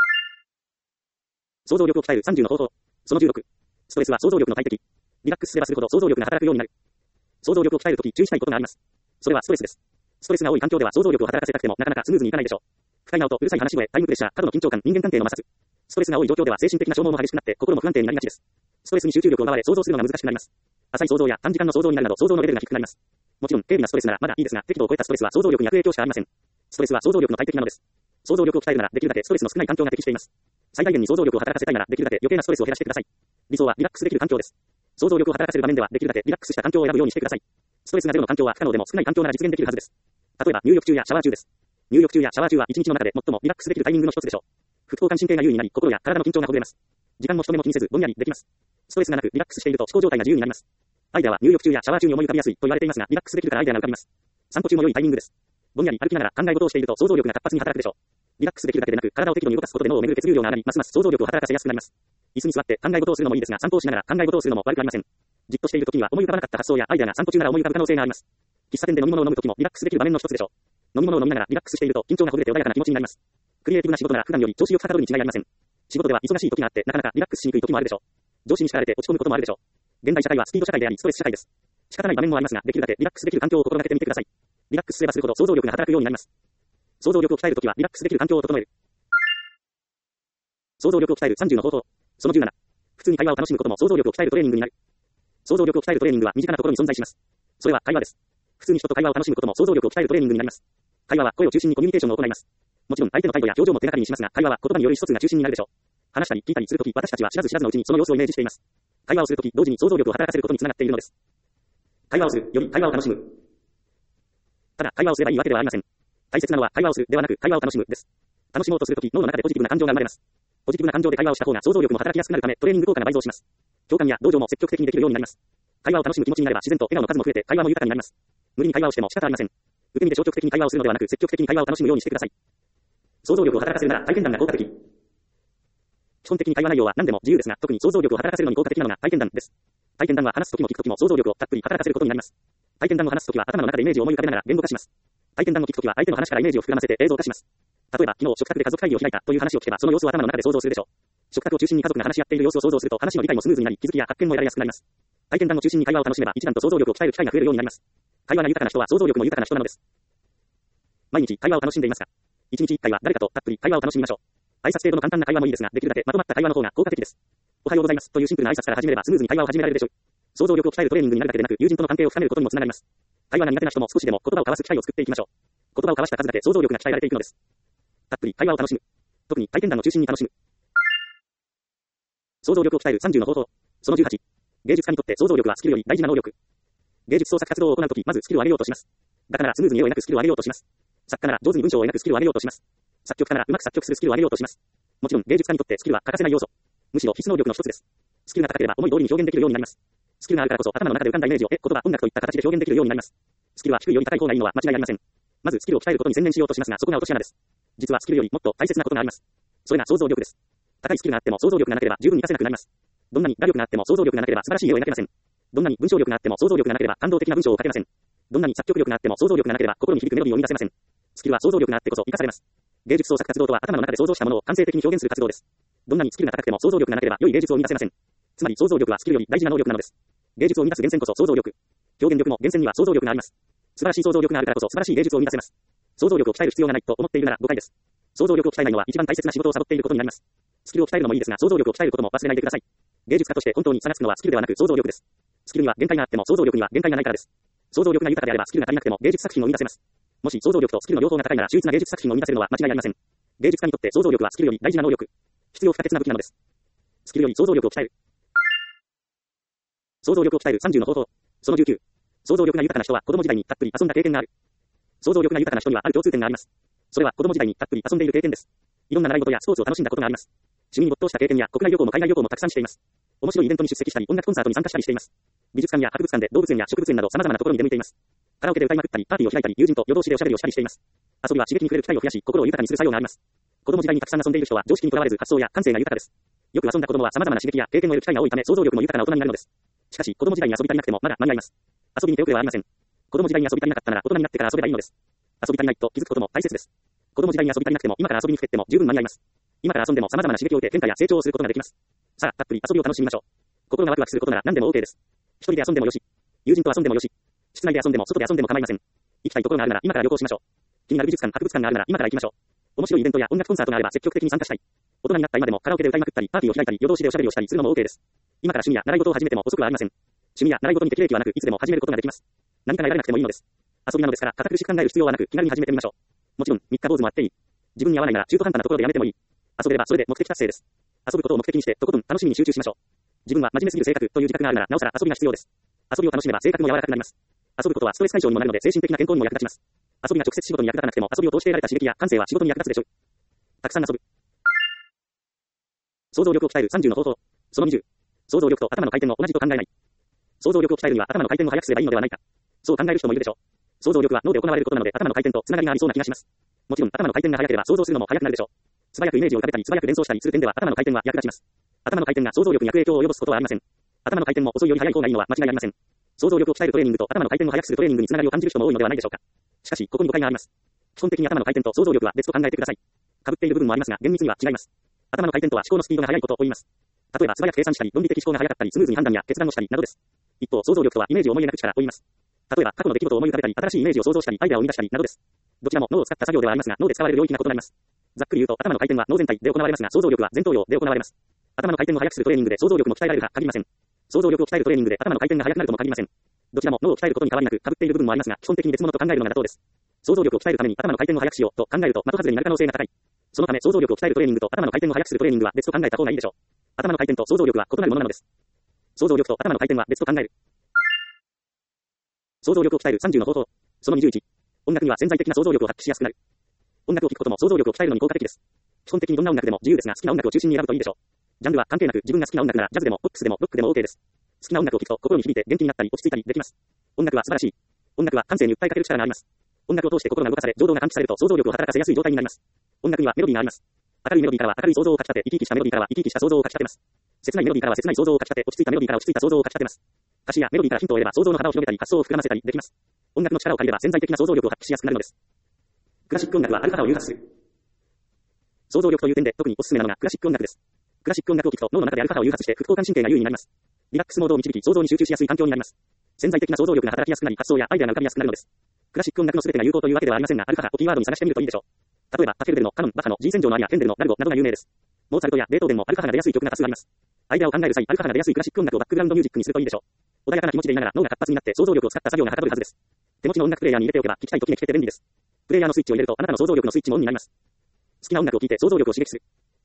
想像力を鍛える30の方法。その16。ストレスは想像力の大敵。リラックスすればするほど想像力が働くようになる。想像力を鍛えるとき注意したいことがあります。それはストレスです。ストレスが多い環境では想像力を働かせたくてもなかなかスムーズにいかないでしょう。不快な音、うるさい話し声、タイムプレッシャー、過度の緊張感、人間関係の摩擦。ストレスが多い状況では精神的な消耗も激しくなって心も不安定になりがちです。ストレスに集中力を奪われ想像するのが難しくなります。浅い想像や短時間の想像になるなど想像のレベルが低くなります。もちろん軽微なストレスならまだいいですが適度を超えたストレスは想像力に悪影響しかありません。ストレスは想像力の大敵なのです。想像力を鍛えるならできるだけストレスの少ない環境が適しています。最大限に想像力を働かせたいならできるだけ余計なストレスを減らしてください。理想はリラックスできる環境です。想像力を働かせる場面ではできるだけリラックスした環境を選ぶようにしてください。ストレスがゼロの環境は不可能でも少ない環境なら実現できるはずです。例えば入浴中やシャワー中です。入浴中やシャワー中は一日の中で最もリラックスできるタイミングの一つでしょう。副交感神経が優位になり心や体の緊張がほぐれます。時間も人目も気にせずぼんやりできます。ストレスがなくリラックスしていると思考状態が自由になります。アイデアは入浴中やシャワー中に思い浮かびやすいと言われていますがリラックスできるからアイデアが浮かびます。散歩中も良いタイミングです。ぼんやり歩きながら考え事をしていると想像力が活発に働くでしょう。リラックスできるだけでなく体を適度に動かすことで脳を巡る血流量が上がりますます想像力を働かせやすくなります。椅子に座って考え事をするのもいいですが散歩をしながら考え事をするのも悪くありません。じっとしている時には思い浮かばなかった発想やアイデアが散歩中なら思い浮かぶ可能性があります。喫茶店で飲み物を飲む時もリラックスできる場面の一つでしょう。飲み物を飲みながらリラックスしていると緊張がほぐれて穏やかな気持ちになります。クリエイティブな仕事なら普段より調子よくはかどるに違いありません。仕事では忙しい時があってなかなかリラックスしにくい時もあるでしょう。上司に叱られて落ち込むこともあるでしょう。現代社会はスピード社会でありストレス社会です。仕方ない場面もありますができるだけリラックスできる環境を心がけてみてください。リラックスすればするほど想像力が働くようになります。想像力を鍛えるときはリラックスできる環境を整える。想像力を鍛える30の方法。その17。普通に会話を楽しむことも想像力を鍛えるトレーニングになる。想像力を鍛えるトレーニングは身近なところに存在します。それは会話です。普通に人と会話を楽しむことも想像力を鍛えるトレーニングになります。会話は声を中心にコミュニケーションを行います。もちろん相手の態度や表情も手がかりにしますが、会話は言葉による意思疎通が中心になるでしょう。話したり聞いたりするとき、私たちは知らず知らずのうちにその様子をイメージしています。会話をするとき、同時に想像力を働かせることにつながっているのです。会話をするより会話を楽しむ。ただ会話をすればいいわけではありません。大切なのは会話をするではなく会話を楽しむです。楽しもうとするとき、脳の中でポジティブな感情が生まれます。ポジティブな感情で会話をした方が想像力も働きやすくなるため、トレーニング効果が倍増します。共感や同情も積極的にできるようになります。会話を楽しむ気持ちになれば自然と笑顔の数も増えて会話も豊かになります。無理に会話をしても仕方ありません。受け身で消極的に会話をするのではなく積極的に会話を楽しむようにしてください。想像力を働かせるなら体験談が効果的。 基本的に会話内容は何でも自由ですが、特に想像力を働かせるのに効果的なのが体験談です。体験談は話すときも聞くときも想像力をたっぷり働かせることになります。体験談を話すときは頭の中でイメージを思い浮かべながら言語化します。体験談を聞くときは相手の話からイメージを膨らませて映像化します。例えば、昨日食卓で家族会議を開いたという話を聞けば、その様子を頭の中で想像するでしょう。食卓を中心に家族が話し合っている様子を想像すると話の理解もスムーズになり、気づきや発見も得られやすくなります。体験談を中心に会話を楽しめば一段と想像力を鍛える機会が増えるようになります。会話が豊かな人は想像力も豊かな人なのです。毎日会話を楽しんでいますか？一日一回は誰かとたっぷり会話を楽しみましょう。挨拶程度の簡単な会話もいいですが、できるだけまとまった会話の方が効果的です。おはようございますというシンプルな挨拶から始めればスムーズに会話を始められるでしょう。想像力を鍛えるトレーニングになるだけでなく、友人との関係を深めることにもつながります。会話が苦手な人も少しでも言葉を交わす機会を作っていきましょう。言葉を交わした数だけ想像力が鍛えられていくのです。たっぷり会話を楽しむ。特に体験談の中心に楽しむ。想像力を鍛える30の方法。その18。芸術家にとって想像力はスキルより大事な能力。芸術創作活動を行うとき、まずスキルを上げようとします。画家ならスムーズに絵を描くスキルを上げようとします。作家なら上手に文章を描くスキルを上げようとします。作曲家ならうまく作曲するスキルを上げようとします。もちろん芸術家にとってスキルは欠かせない要素。むしろ必須能力の一つです。スキルが高ければ思い通りに表現できるようになります。スキルがあるからこそ頭の中で浮かんだイメージを言葉、音楽といった形で表現できるようになります。スキルは低いより高い方がいいのは間違いありません。まずスキルを鍛えることに専念しようとしますが、そこが落とし穴です。実はスキルよりもっと大切なことがあります。それが想像力です。高いスキルがあっても想像力がなければ十分に活かせなくなります。どんなに画力があっても想像力がなければ素晴らしい絵を描けません。どんなに文章力があっても想像力がなければ感動的な文章を書けません。どんなに作曲力があっても想像力がなければ心に響くメロディーを生み出せません。スキルは想像力があってこそ生かされます。芸術創作活動とは頭の中で想像したものを感性的に表現する活動です。どんなにスキルが高くても想像力がなければ良い芸術を生み出せません。つまり想像力はスキルより大事な能力なのです。芸術を生み出す源泉こそ想像力。表現力も源泉には想像力があります。素晴らしい想像力があるからこそ素晴らしい芸術を生み出せます。想像力を鍛える必要がないと思っているなら誤解です。想像力を鍛えないのは一番大切な仕事をサボっていることになります。スキルを鍛えるのもいいですが、想像力を鍛えることも忘れないでください。芸術家として本当に差がつくのはスキルではなく想像力です。スキルには限界があっても想像力には限界がないからです。想像力が豊かであればスキルが足りなくても芸術作品を生み出せます。もし想像力とスキルの両方が高いなら秀逸な芸術作品を生み出せるのは間違いありません。芸術家にとって想像力はスキルより大事な能力。必要不可欠な武器なのです。スキルより想像力を鍛える。想像力を鍛える30の方法。その19。想像力が豊かな人は子供時代にたっぷり遊んだ経験がある。想像力が豊かな人にはある共通点があります。それは子供時代にたっぷり遊んでいる経験です。いろんな習い事やスポーツを楽しんだことがあります。趣味に没頭した経験や国内旅行も海外旅行もたくさんしています。面白いイベントに出席したり音楽コンサートに参加したりしています。美術館や博物館で動物園や植物園など様々なところに出向いています。カラオケで歌いまくったり、パーティーを開いたり、友人と夜通しでおしゃべりをしたりしています。遊びは刺激に触れる機会を増やし、心を豊かにする作用があります。子供時代にたくさん遊んでいる人は常識にとらわれず発想や感性が豊かです。よく遊んだ子供は様々な刺激や経験を得る機会が多いため想像力も豊かな大人になるのです。しかし子供時代に遊び足りなくてもまだ間に合います。遊びに手遅れはありません。子供時代に遊び足りなかったなら大人になってから遊べばいいのです。遊び足りないと気づくことも大切です。子供時代に遊び足りなくても今から遊びにふけっても十分間に合います。今から遊んでも様々な刺激を受け変化や成長をすることができます。さあ、たっぷり遊びを楽しみましょう。心がワクワクすることなら何でも OK です。一人で遊んでもよし、友人と遊んでもよし、室内で遊んでも外で遊んでも構いません。行きたいところがあるなら今から旅行しましょう。気になる美術館、博物館があるなら今から行きましょう。面白いイベントや音楽コンサートがあれば積極的に参加したい。大人になった今でもカラオケで歌いまくったり、パーティーを開いたり、夜通しでおしゃべりをしたりするのも OK です。今から趣味や習い事を始めても遅くはありません。趣味や習い事に適齢期はなく、いつでも始めることができます。何かがやらなくてもいいのです。遊びなのですから、堅苦しく考える必要はなく、気軽に始めてみましょう。もちろん、三日坊主もあっていい。自分に合わないなら中途半端なところでやめてもいい。遊べればそれで目的達成です。遊ぶことを目的にして、とことん楽しみに集中しましょう。自分は真面目すぎる性格という自覚があるなら、なおさら遊びが必要です。遊びを楽しめば性格も柔らかくなります。遊ぶことはストレス解消にもなるので、精神的な健康にも役立ちます。遊びが直接仕事に役立たなくても、遊びを通して得られた刺激や感性は仕事に役立つでしょう。たくさん遊ぶ。想像力を鍛える30の方法。その20。想像力と頭の回転を同じと考えない。想像力を鍛えるには頭の回転を速くすればいいのではないか。そう考える人もいるでしょう。想像力は脳で行われることなので、頭の回転とつながりがありそうな気がします。もちろん頭の回転が速ければ想像するのも速くなるでしょう。素早くイメージを浮かべたり、素早く連想したりする点では頭の回転は役立ちます。頭の回転が想像力に悪影響を及ぼすことはありません。頭の回転も遅いより速い方がいいのは間違いありません。想像力を鍛えるトレーニングと頭の回転を速くするトレーニングにつながりを感じる人も多いのではないでしょうか。しかし、ここに誤解があります。基本的に頭の回転と想像力は別と考えてください。被っている部分もありますが、厳密には違います。頭の回転とは思考のスピードが速いことを言います。例えば素早く計算したり、論理的思考が速かったり、スムーズに判断や決断をしたりなどです。一方、想像力とはイメージを思い描く力を言います。例えば過去の出来事を思い浮かべたり、新しいイメージを想像したり、アイデアを生み出したりなどです。どちらも脳を使った作業ではありますが、脳で使われる領域が異なります。ざっくり言うと、頭の回転は脳全体で行われますが、想像力は前頭葉で行われます。頭の回転を速くするトレーニングで想像力も鍛えられるか限りません。想像力を鍛えるトレーニングで頭の回転が速くなるとも限りません。どちらも脳を鍛えることに変わりなく被っている部分もありますが、基本的に別物と考えるのが妥当です。想像力を鍛えるために頭の回転を速くしようと考えると的外れになる可能性が高い。そのため想像力を鍛えるトレーニングと頭の回転を速くするトレーニングは別と考えた方がいいでしょう。頭の回転と想像力は異なるものなのです。想像力と頭の回転は別と考える。想像力を鍛える30の方法。その21。音楽には潜在的な想像力を発揮しやすくなる。音楽を聴くことも想像力を鍛えるのに効果的です。基本的にどんな音楽でも自由ですが、好きな音楽を中心に選ぶといいでしょう。ジャンルは関係なく自分が好きな音楽ならジャズでもポップスでもロックでも OK です。好きな音楽を聴くと心に響いて元気になったり落ち着いたりできます。音楽は素晴らしい。音楽は感性に訴えかける力があります。音楽を通して心が動かされ、情動が喚起されると想像力を働かせやすい状態になります。音楽にはメロディーがあります。 明るいメロディーからは明るい想像をかき立て、生き生きしたメロディーからは生き生きした想像をかき立てます。切ないメロディーからは切ない想像をかき立て、落ち着いたメロディーから落ち着いた想像をかき立てます。歌詞やメロディーからヒントを得れば想像の幅を広げたり発想を膨らませたりできます。音楽の力を借りれば潜在的な想像力を発揮しやすくなるのです。クラシック音楽はある方を誘発する。想像力という点で特におすすめなのがクラシック音楽です。クラシック音楽を聴くと脳の中である方を誘発して副交感神経が優位になります。リラックスモードを導き想像に集中しやすい環境になります。潜在的な想像力が働きやすくなり発想やアイデアが浮かびやすくなるのです。クラシック音楽の全てが有効というわけではありませんが、ある方をキーワードに探してみるといいでしょう。例えば、パフェルベルのカノン、バッハの G 戦場のアリア、ヘンデルのラルゴなどが有名です。モーツァルトやベートーベンもアルカ波が出やすい曲が多数あります。アイデアを考える際、アルカ波が出やすいクラシック音楽をバックグラウンドミュージックにするといいでしょう。穏やかな気持ちでいながら脳が活発になって想像力を使った作業がはかどるはずです。手持ちの音楽プレイヤーに入れておけば聞きたい時に聞けて便利です。プレイヤーのスイッチを入れるとあなたの想像力のスイッチもオンになります。好きな音楽を聴いて想像力を刺激する。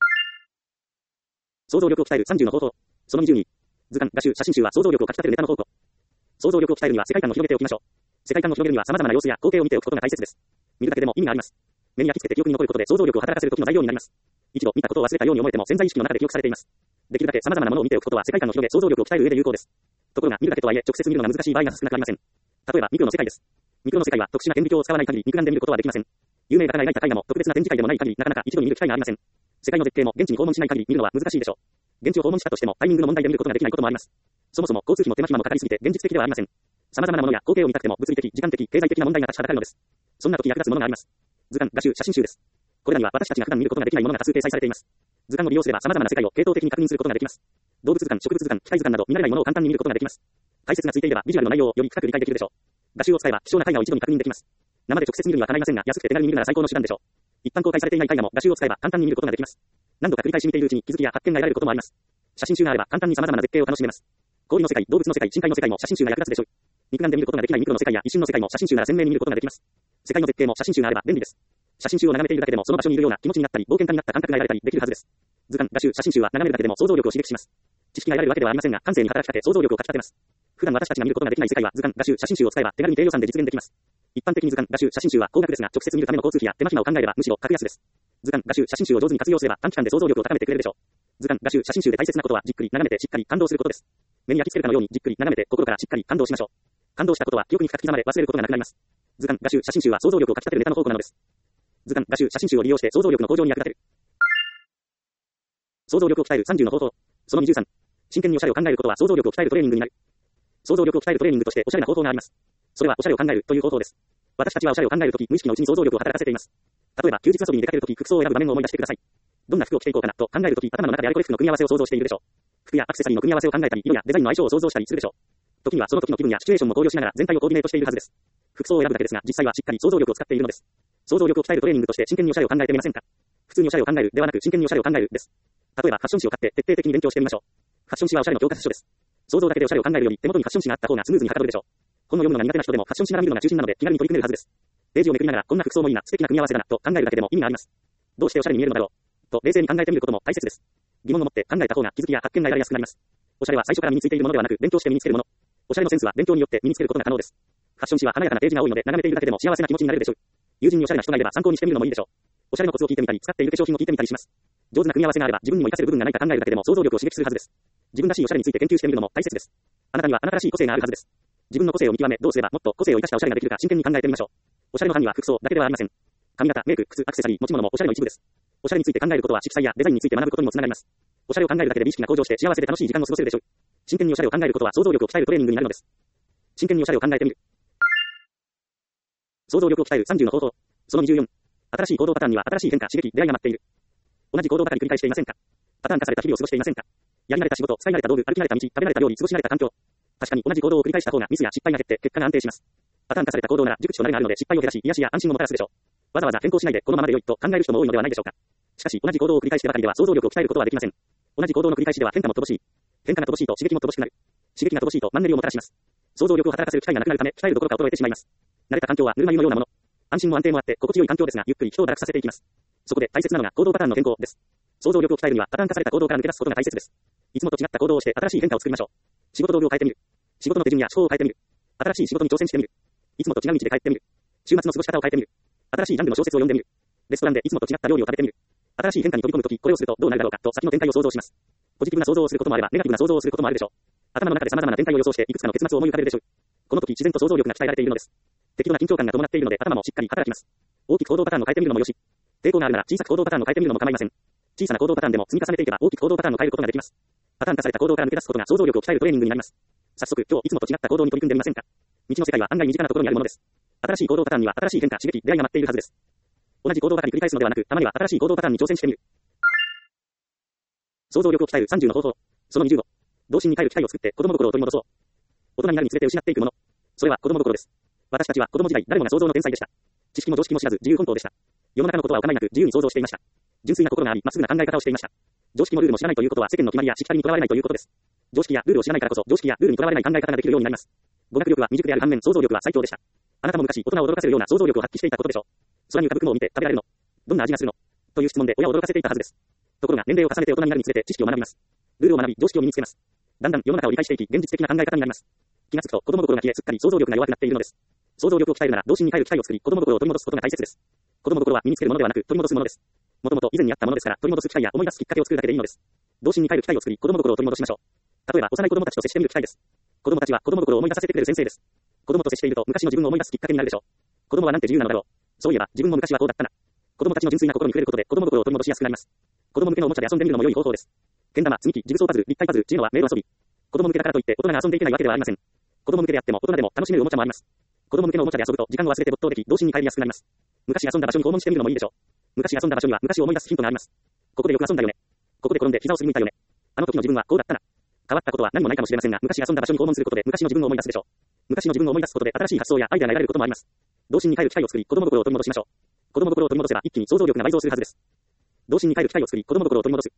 想像力を鍛える30の方法。その20に、図鑑、画集、写真集は想像力をかき立てるネタの宝庫。想像力を鍛えるには世界観を広げておきましょう。世界観を広げるには様々な様子や光景を見ておくことが大切です。見るだけでも意味があります。目に焼き付けて記憶に残ることで想像力を働かせる時の材料になります。一度見たことを忘れたように思えても潜在意識の中で記憶されています。できるだけ様々なものを見ておくことは世界観を広げ想像力を鍛える上で有効です。ところが見るだけとはいえ直接見るのが難しい場合が少なくありません。例えばミクロの世界です。ミクロの世界は特殊な顕微鏡を使わない限り肉眼で見ることはできません。有名画家が描いた絵画も特別な展示会でもない限りなかなか一度に見る機会がありません。世界の絶景も現地に訪問しない限り見るのは難しいでしょう。現地を訪問したとしてもタイミングの問題で見ることができないこともあります。そもそも交通費も手間暇もかかりすぎて現実的ではありません。様々なものや光景を見たくても物理的、時間的、経済的な問題が立ちはだかるのです。そんな時役立つものがあります。図鑑、画集、写真集です。これらには私たちが普段見ることができないものが多数掲載されています。図鑑を利用すれば様々な世界を系統的に確認することができます。動物図鑑、植物図鑑、機械図鑑など見慣れないものを簡単に見ることができます。解説がついていればビジュアルの内容をより深く理解できるでしょう。画集を使えば希少な絵画を一度に確認できます。生で直接見るには叶いませんが、安くて手軽に見るなら最高の手段でしょう。一般公開されていない絵画も画集を使えば簡単に見ることができます。何度か繰り返し見ているうちに気づきや発見が得られることもあります。写真集があれば簡単に様々な絶景を楽しめます。氷の世界、動物の世界、深海の世界も写真集が役立つでしょう。肉眼で見ることができないミクロの世界や一瞬の世界も写真集なら鮮明に見ることができます。世界の絶景も写真集があれば便利です。写真集を眺めているだけでもその場所にいるような気持ちになったり、冒険家になった感覚が得られたりできるはずです。図鑑、画集、写真集は眺めるだけでも想像力を刺激します。知識が得られるわけではありませんが、感性に働きかけ想像力をかき立てます。普段私たちが見ることができない世界は図鑑、画集、写真集を使えば手軽に低予算で実現できます。一般的に図鑑、画集、写真集は高額ですが、直接見るための交通費や手間暇を考えればむしろ格安です。図鑑、画集、写真集を上手に活用すれば短期間で想像力を高めてくれるでしょう。図鑑、画集、写真集で大切なことはじっくり眺めてしっかり感動することです。目に焼き付けるかのようにじっくり眺めて心からしっかり感動しましょう。感動したことは記憶に深く刻まれ忘れることがなくなります。図鑑、画集、写真集は想像力をかき立てるネタの宝庫なのです。図鑑、画集、写真集を利用して想像力の向上に役立てる。想像力を鍛える30の方法。その23。真剣におしゃれを考えることは想像力を鍛えるトレーニングになる。想像力を鍛えるトレーニングとしておしゃれな方法があります。それはおしゃれを考えるという方法です。私たちはおしゃれを考えるとき無意識のうちに想像力を働かせています。例えば休日遊びに出かけるとき服装を選ぶ場面を思い出してください。どんな服を着ていこうかなと考えるとき頭の中であれこれ服の組み合わせを想像しているでしょう。服やアクセサリーの組み合わせを考えたり、色やデザインの相性を想像したりするでしょう。時にはその時の気分やシチュエーションも考慮しながら全体をコーディネートしているはずです。服装を選ぶだけですが、実際はしっかり想像力を使っているのです。想像力を鍛えるトレーニングとして真剣におしゃれを考えてみませんか。普通におしゃれを考えるではなく真剣におしゃれを考えるです。例えばファッション誌を買って徹底的に勉強してみましょう。ファッション誌はおしゃれの教科書です。想像だけでおしゃれを考えるより手元にファッション誌があった方がスムーズにはかどるでしょう。本を読むのが苦手な人でもファッション誌なら見るのが中心なので気軽に取り組めるはずです。ページをめくりながらこんな服装もいいな、素敵な組み合わせだなと考えるだけでも意味があります。どうしておしゃれに見えるのだろうと冷静に考えてみることも大切です。疑問を持って考えた方が気づきや発見が得られやすくなります。おしゃれは最初から身についているものではなく勉強して身につけるもの。おしゃれのセンスは勉強によって身につけることが可能です。ファッション誌は華やかなページが多いので眺めているだけでも幸せな気持ちになれるでしょう。友人におしゃれな人がいれば参考にしてみるのもいいでしょう。おしゃれのコツを聞いてみたり使っている化粧品を聞いてみたりします。上手な組み合わせがあれば自分にも活かせる部分がないか考えるだけでも想像力を刺激するはずです。自分らしいおしゃれについて研究してみるのも大切です。あなたにはあなたらしい個性があるはずです。自分の個性を見極めどうすればもっと個性を生かしたおしゃれができるか真剣に考えてみましょう。おしゃれの範囲は服装だけではありません。髪型、メイク、靴、アクセサリー、持ち物もおしゃれの一部です。おしゃれについて考えることは色彩やデザインについて学ぶことにもつながります。おしゃれを考えるだけで美意識が向上して幸せで楽しい時間を過ごせるでしょう。真剣におしゃれを考えることは想像力を鍛えるトレーニングになるのです。真剣におしゃれを考えてみる。想像力を鍛える30の方法。その24。新しい行動パターンには新しい変化、刺激、出会いが待っている。同じ行動ばかり繰り返していませんか。パターン化された日々を過ごしていませんか。やり慣れた仕事、使い慣れた道具、歩き慣れた道、食べ慣れた料理、過ごし慣れた環境。確かに同じ行動を繰り返した方がミスや失敗が減って結果が安定します。パターン化された行動なら熟知と慣れがあるので失敗を減らし、癒しや安心をもたらすでしょう。わざわざ変更しないでこのままで良いと考える人も多いのではないでしょうか。しかし同じ行動を繰り返してばかりでは想像力を鍛えることはできません。同じ行動の繰り返しでは変化も乏しい。変化が乏しいと刺激も乏しくなる。刺激が乏しいとマンネリをもたらします。想像力を働かせる機会がなくなるため鍛えるどころか衰えてしまいます。慣れた環境はぬるま湯のようなもの。安心も安定もあって心地よい環境ですがゆっくり人を堕落させていきます。そこで大切なのが行動パターンの変更です。想像力を鍛えるにはパターン化された行動から抜け出すことが大切です。いつもと違った行動をして新しい変化を作りましょう。仕事道具を変えてみる。仕事の手順や手法を変えてみる。新しい仕事に挑戦してみる。いつもと違う道で帰ってみる。週末の過ごし方を変えてみる。新しいジャンルの小説を読んでみる。レストランでいつもと違った料理を食べてみる。新しい変化に飛び込むときこれをするとどうなるだろうかと先の展開を想像します。ポジティブな想像をすることもあればネガティブな想像をすることもあるでしょう。頭の中で様々な展開を予想していくつかの結末を思い浮かべるでしょう。この時自然と想像力が鍛えられているのです。適度な緊張感が伴っているので頭もしっかり働きます。大きく行動パターンを変えてみるのもよし。抵抗があるなら小さく行動パターンを変えてみるのも構いません。 小さな行動パターンでも積み重ねていけば大きく行動パターンを変えることができます。パターン化された行動から抜け出すことが想像力を鍛えるトレーニングになります。早速、今日いつもと違った行動に取り組んでみませんか？未知の世界は案外身近なところにあるものです。新しい行動パターンには新しい変化、刺激、出会いが待っているはずです。同じ行動ばかり繰り返すのではなく、たまには新しい行動パターンに挑戦してみる。想像力を鍛える30の方法。その25。童心に帰る機会を作って子供心を取り戻そう。大人になるにつれて失っていくもの。それは子供心です。私たちは子供時代、誰もが想像の天才でした。知識も常識も知らず、自由奔放でした。世の中のことはお構いなく自由に想像していました。純粋な心があり、まっすぐな考え方をしていました。常識もルールも知らないということは世間の決まりやしきたりにとらわれないということです。常識やルールを知らないからこそ、常識やルールにとらわれない考え方ができるようになります。語学力は未熟である反面、想像力は最強でした。あなたも昔、大人を驚かせるような想像力を発揮していたことでしょう。空に浮かぶ雲を見て食べられるの。どんな味がするのという質問で親を驚かせていたはずです。ところが年齢を重ねて大人になるにつれて知識を学びます。ルールを学び、常識を身につけます。だんだん世の中を理解していき、現実的な考え方になります。気がつくと子供心が消え、すっかり想像力が弱くなっているのです。想像力を鍛えるなら、童心に帰る機会を作り、子供心を取り戻すことが大切です。子供心は身につけるものではなく、取り戻すものです。もともと以前にあったものですから、取り戻す機会や思い出すきっかけを作るだけでいいのです。童心に帰る機会を作り、子供心を取り戻しましょう。例えば、幼い子供たちと接してみる機会です。子供たちは子供心を思い出させてくれる先生です。子供と接していると、昔の自分を思い出すきっかけになるでしょう。子供はなんて自由なのだろう。そういえば、自分も昔はこうだったな。子供たちの純粋な心に触れることで、子供心を取り戻しやすくなります。子供向けのおもちゃで遊んでみるのも良い方法です。けん玉、積み木、ジグソーパズル、立体パズル、知恵のは迷路遊び。子供向けだからといって大人が遊んでいけないわけではありません。子供向けであっても大人でも楽しめるおもちゃもあります。子供向けのおもちゃで遊ぶと時間を忘れて没頭でき、童心に帰りやすくなります。昔遊んだ場所に訪問してみるのもいいでしょう。昔遊んだ場所には昔を思い出すヒントがあります。ここでよく遊んだよね。ここで転んで膝をすりむいたよね。あの時の自分はこうだったな。変わったことは何もないかもしれませんが、昔遊んだ場所に訪問することで昔の自分を思い出すでしょう。昔の自分を思い出すことで新しい発想やアイデアが得られることもあります。童心に帰る機会を作り、子供心を取り戻しましょう。子供心を取り戻せば一気に想像力が倍増するはずです。童心に帰る機会を作り、子供心を取り戻す。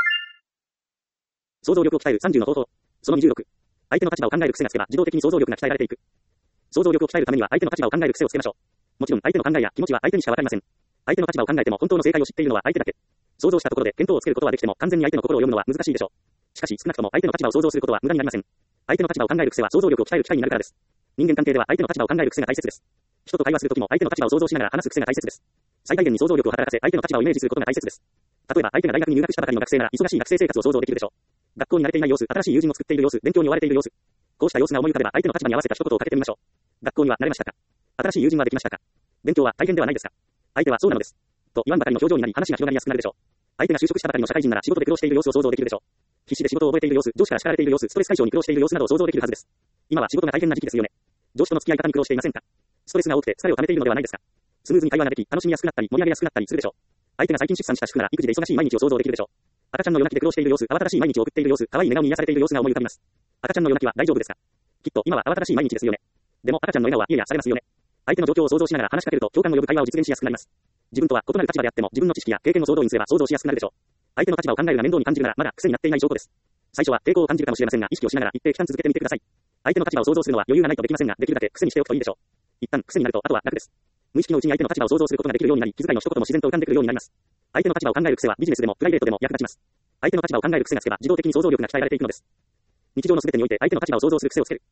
想像力を鍛える30の方法。その26。相手の立場を考える癖がつけば自動的に想像力が鍛えられていく。想像力を鍛えるためには相手の立場を考える癖をつけましょう。もちろん相手の考えや気持ちは相手にしかわかりません。相手の立場を考えても本当の正解を知っているのは相手だけ。想像したところで見当をつけることはできても完全に相手の心を読むのは難しいでしょう。しかし少なくとも相手の立場を想像することは無駄になりません。相手の立場を考える癖は想像力を鍛える機会になるからです。人間関係では相手の立場を考える癖が大切です。人と会話するときも相手の立場を想像しながら話す癖が大切です。最大限に想像力を働かせ相手の立場をイメージすることが大切です。例えば相手が大学に入学したばかりの学生なら忙しい学生生活を想像できるでしょう。学校に慣れていない様子、新しい友人を作っている様子、勉強に追われている様子。こうした様子が思い浮かべば相手の立場に合わせた一言をかけてみましょう。学校には慣れましたか？新しい友人はできましたか？勉強は大変ではないですか？相手はそうなのです。と言わんばかりの表情になり話が広がりやすくなるでしょう。相手が就職したばかりの社会人なら仕事で苦労している様子を想像できるでしょう。必死で仕事を覚えている様子、上司から叱られている様子、ストレス解消に苦労している様子などを想像できるはずです。今は仕事が大変な時期ですよね。上司との付き合い方に苦労していませんか？ストレスが多くて疲れを溜めているのではないですか？スムーズに会話ができ、楽しみやすくなったり、盛り上げやすくなったりするでしょう。相手が最近出産した主婦なら育児で忙しい毎日を想像できるでしょう。赤ちゃんの夜泣きで苦労している様子、慌ただしい毎日を送っている様子、可愛い寝顔に癒されている様子が思い浮かびます。赤ちゃんの夜泣きは大丈夫ですか？きっと今は慌ただしい毎日ですよね。でも赤ちゃんの笑顔は癒されますよね。相手の状況を想像しながら話しかけると共感の呼ぶ会話を実現しやすくなります。自分とは異なる立場であっても自分の知識や経験を総動員すれば想像しやすくなるでしょう。相手の立場を考えるが面倒に感じるならまだ癖になっていない証拠です。最初は抵抗を感じるかもしれませんが意識をしながら一定期間続けてみてください。相手の立場を想像するのは余裕がないとできませんができるだけ癖にしておくといいでしょう。一旦癖になるとあとは楽です。無意識のうちに相手の立場を想像することができるようになり気遣いの一言も自然と浮かんでくるようになります。相手の立場を考える癖はビジネスでもプライベートでも役立ちます。相手の立場を考える癖がつけば自動的に想像力が鍛えられていくのです。日常のすべてにおいて相手の立場を想像する癖をつける。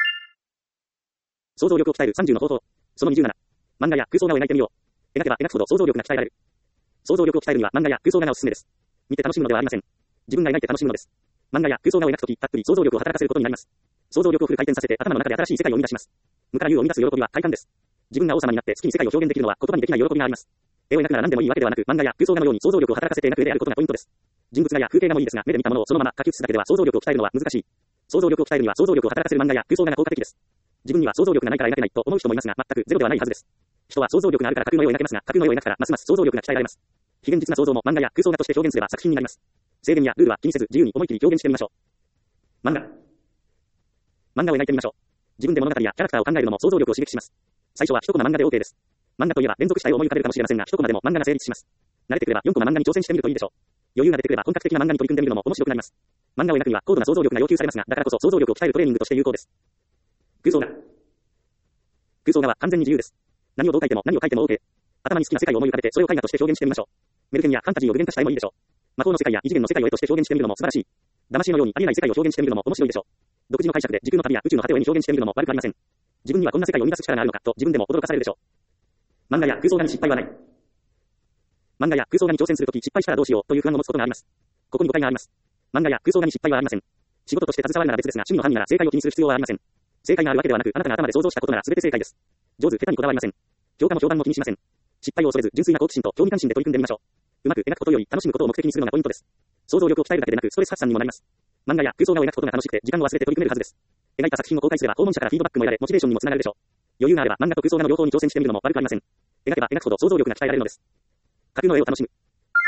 想像力を鍛える30の方法。その27。漫画や空想画を描いてみよう。描けば描くほど想像力が鍛えられる。想像力を鍛えるには漫画や空想画がおすすめです。見て楽しむのではありません。自分が描いて楽しむのです。漫画や空想画を描くとき、たっぷり想像力を働かせることになります。想像力をフル回転させて頭の中で新しい世界を生み出します。無から有を生み出す喜びは快感です。自分が王様になって好きに世界を表現できるのは言葉にできない喜びがあります。絵を描くなら何でもいいわけではなく、漫画や空想画のように想像力を働かせて描く絵であることがポイントです。人物画や風景画もいいですが、目で見たものをそのまま書き写すだけでは想像力を鍛えるのは難しい。想像力を鍛えるには想像力を働かせる漫画や空想画が効果的です。自分には想像力がないから描けないと思う人もいますが、全くゼロではないはずです。人は想像力があるから架空の絵を描けますが、架空の絵を描くからますます想像力が鍛えられます。非現実な想像も漫画や空想画として表現すれば作品になります。制限やルールは気にせず自由に思い切り表現してみましょう。漫画を描いてみましょう。自分で物語やキャラクターを考えるのも想像力を刺激します。最初は1コマ漫画で OK です。漫画といえば連続した絵を思い浮かべるかもしれませんが、1コマでも漫画が成立します。慣れてくれば4コマ漫画に挑戦してみるといいでしょう。余裕が出てくれば本格的な漫画に取り組んでみるのも面白くなります。漫画を描くには高度な想像力が要求されますが、だからこそ想像力を鍛えるトレーニングとして有効です。空想画。空想画は完全に自由です。何をどう描いても何を描いても OK。頭に好きな世界を思い浮かべてそれを絵画として表現してみましょう。メルヘンやファンタジーを具現化した絵もいいでしょう。魔法の世界や異次元の世界を絵として表現してみるのも素晴らしい。魂のようにありえない世界を表現してみるのも面白いでしょう。独自の解釈で時空の旅や宇宙の果てを絵に表現してみるのも悪くありません。自分にはこんな世界を生み出す力があるのかと自分でも驚かされるでしょう。漫画や空想画に失敗はない。漫画や空想画に挑戦するとき失敗したらどうしようという不安を持つことがあります。ここに誤解があります。漫画や空想画に失敗はありません。仕事として携わるなら別ですが、趣味の範囲なら正解を気にする必要はありません。正解があるわけではなく、あなたが頭で想像したことなら全て正解です。上手下手にこだわりません。評価も評判も気にしません。失敗を恐れず純粋な好奇心と興味関心で取り組んでみましょう。 うまく描くことより楽しむことを目的にするのがポイントです。想像力を鍛えるだけでなくストレス発散にもなります。漫画や空想画を描くことが楽しくて時間を忘れて取り組めるはずです。描いた作品を公開すれば訪問者からフィードバックも得られモチベーションにもつながるでしょう。余裕があれば漫画と空想画の両方に挑戦してみるのも悪くありません。描けば描くほど想像力が鍛えられるのです。架空の絵を楽しむ。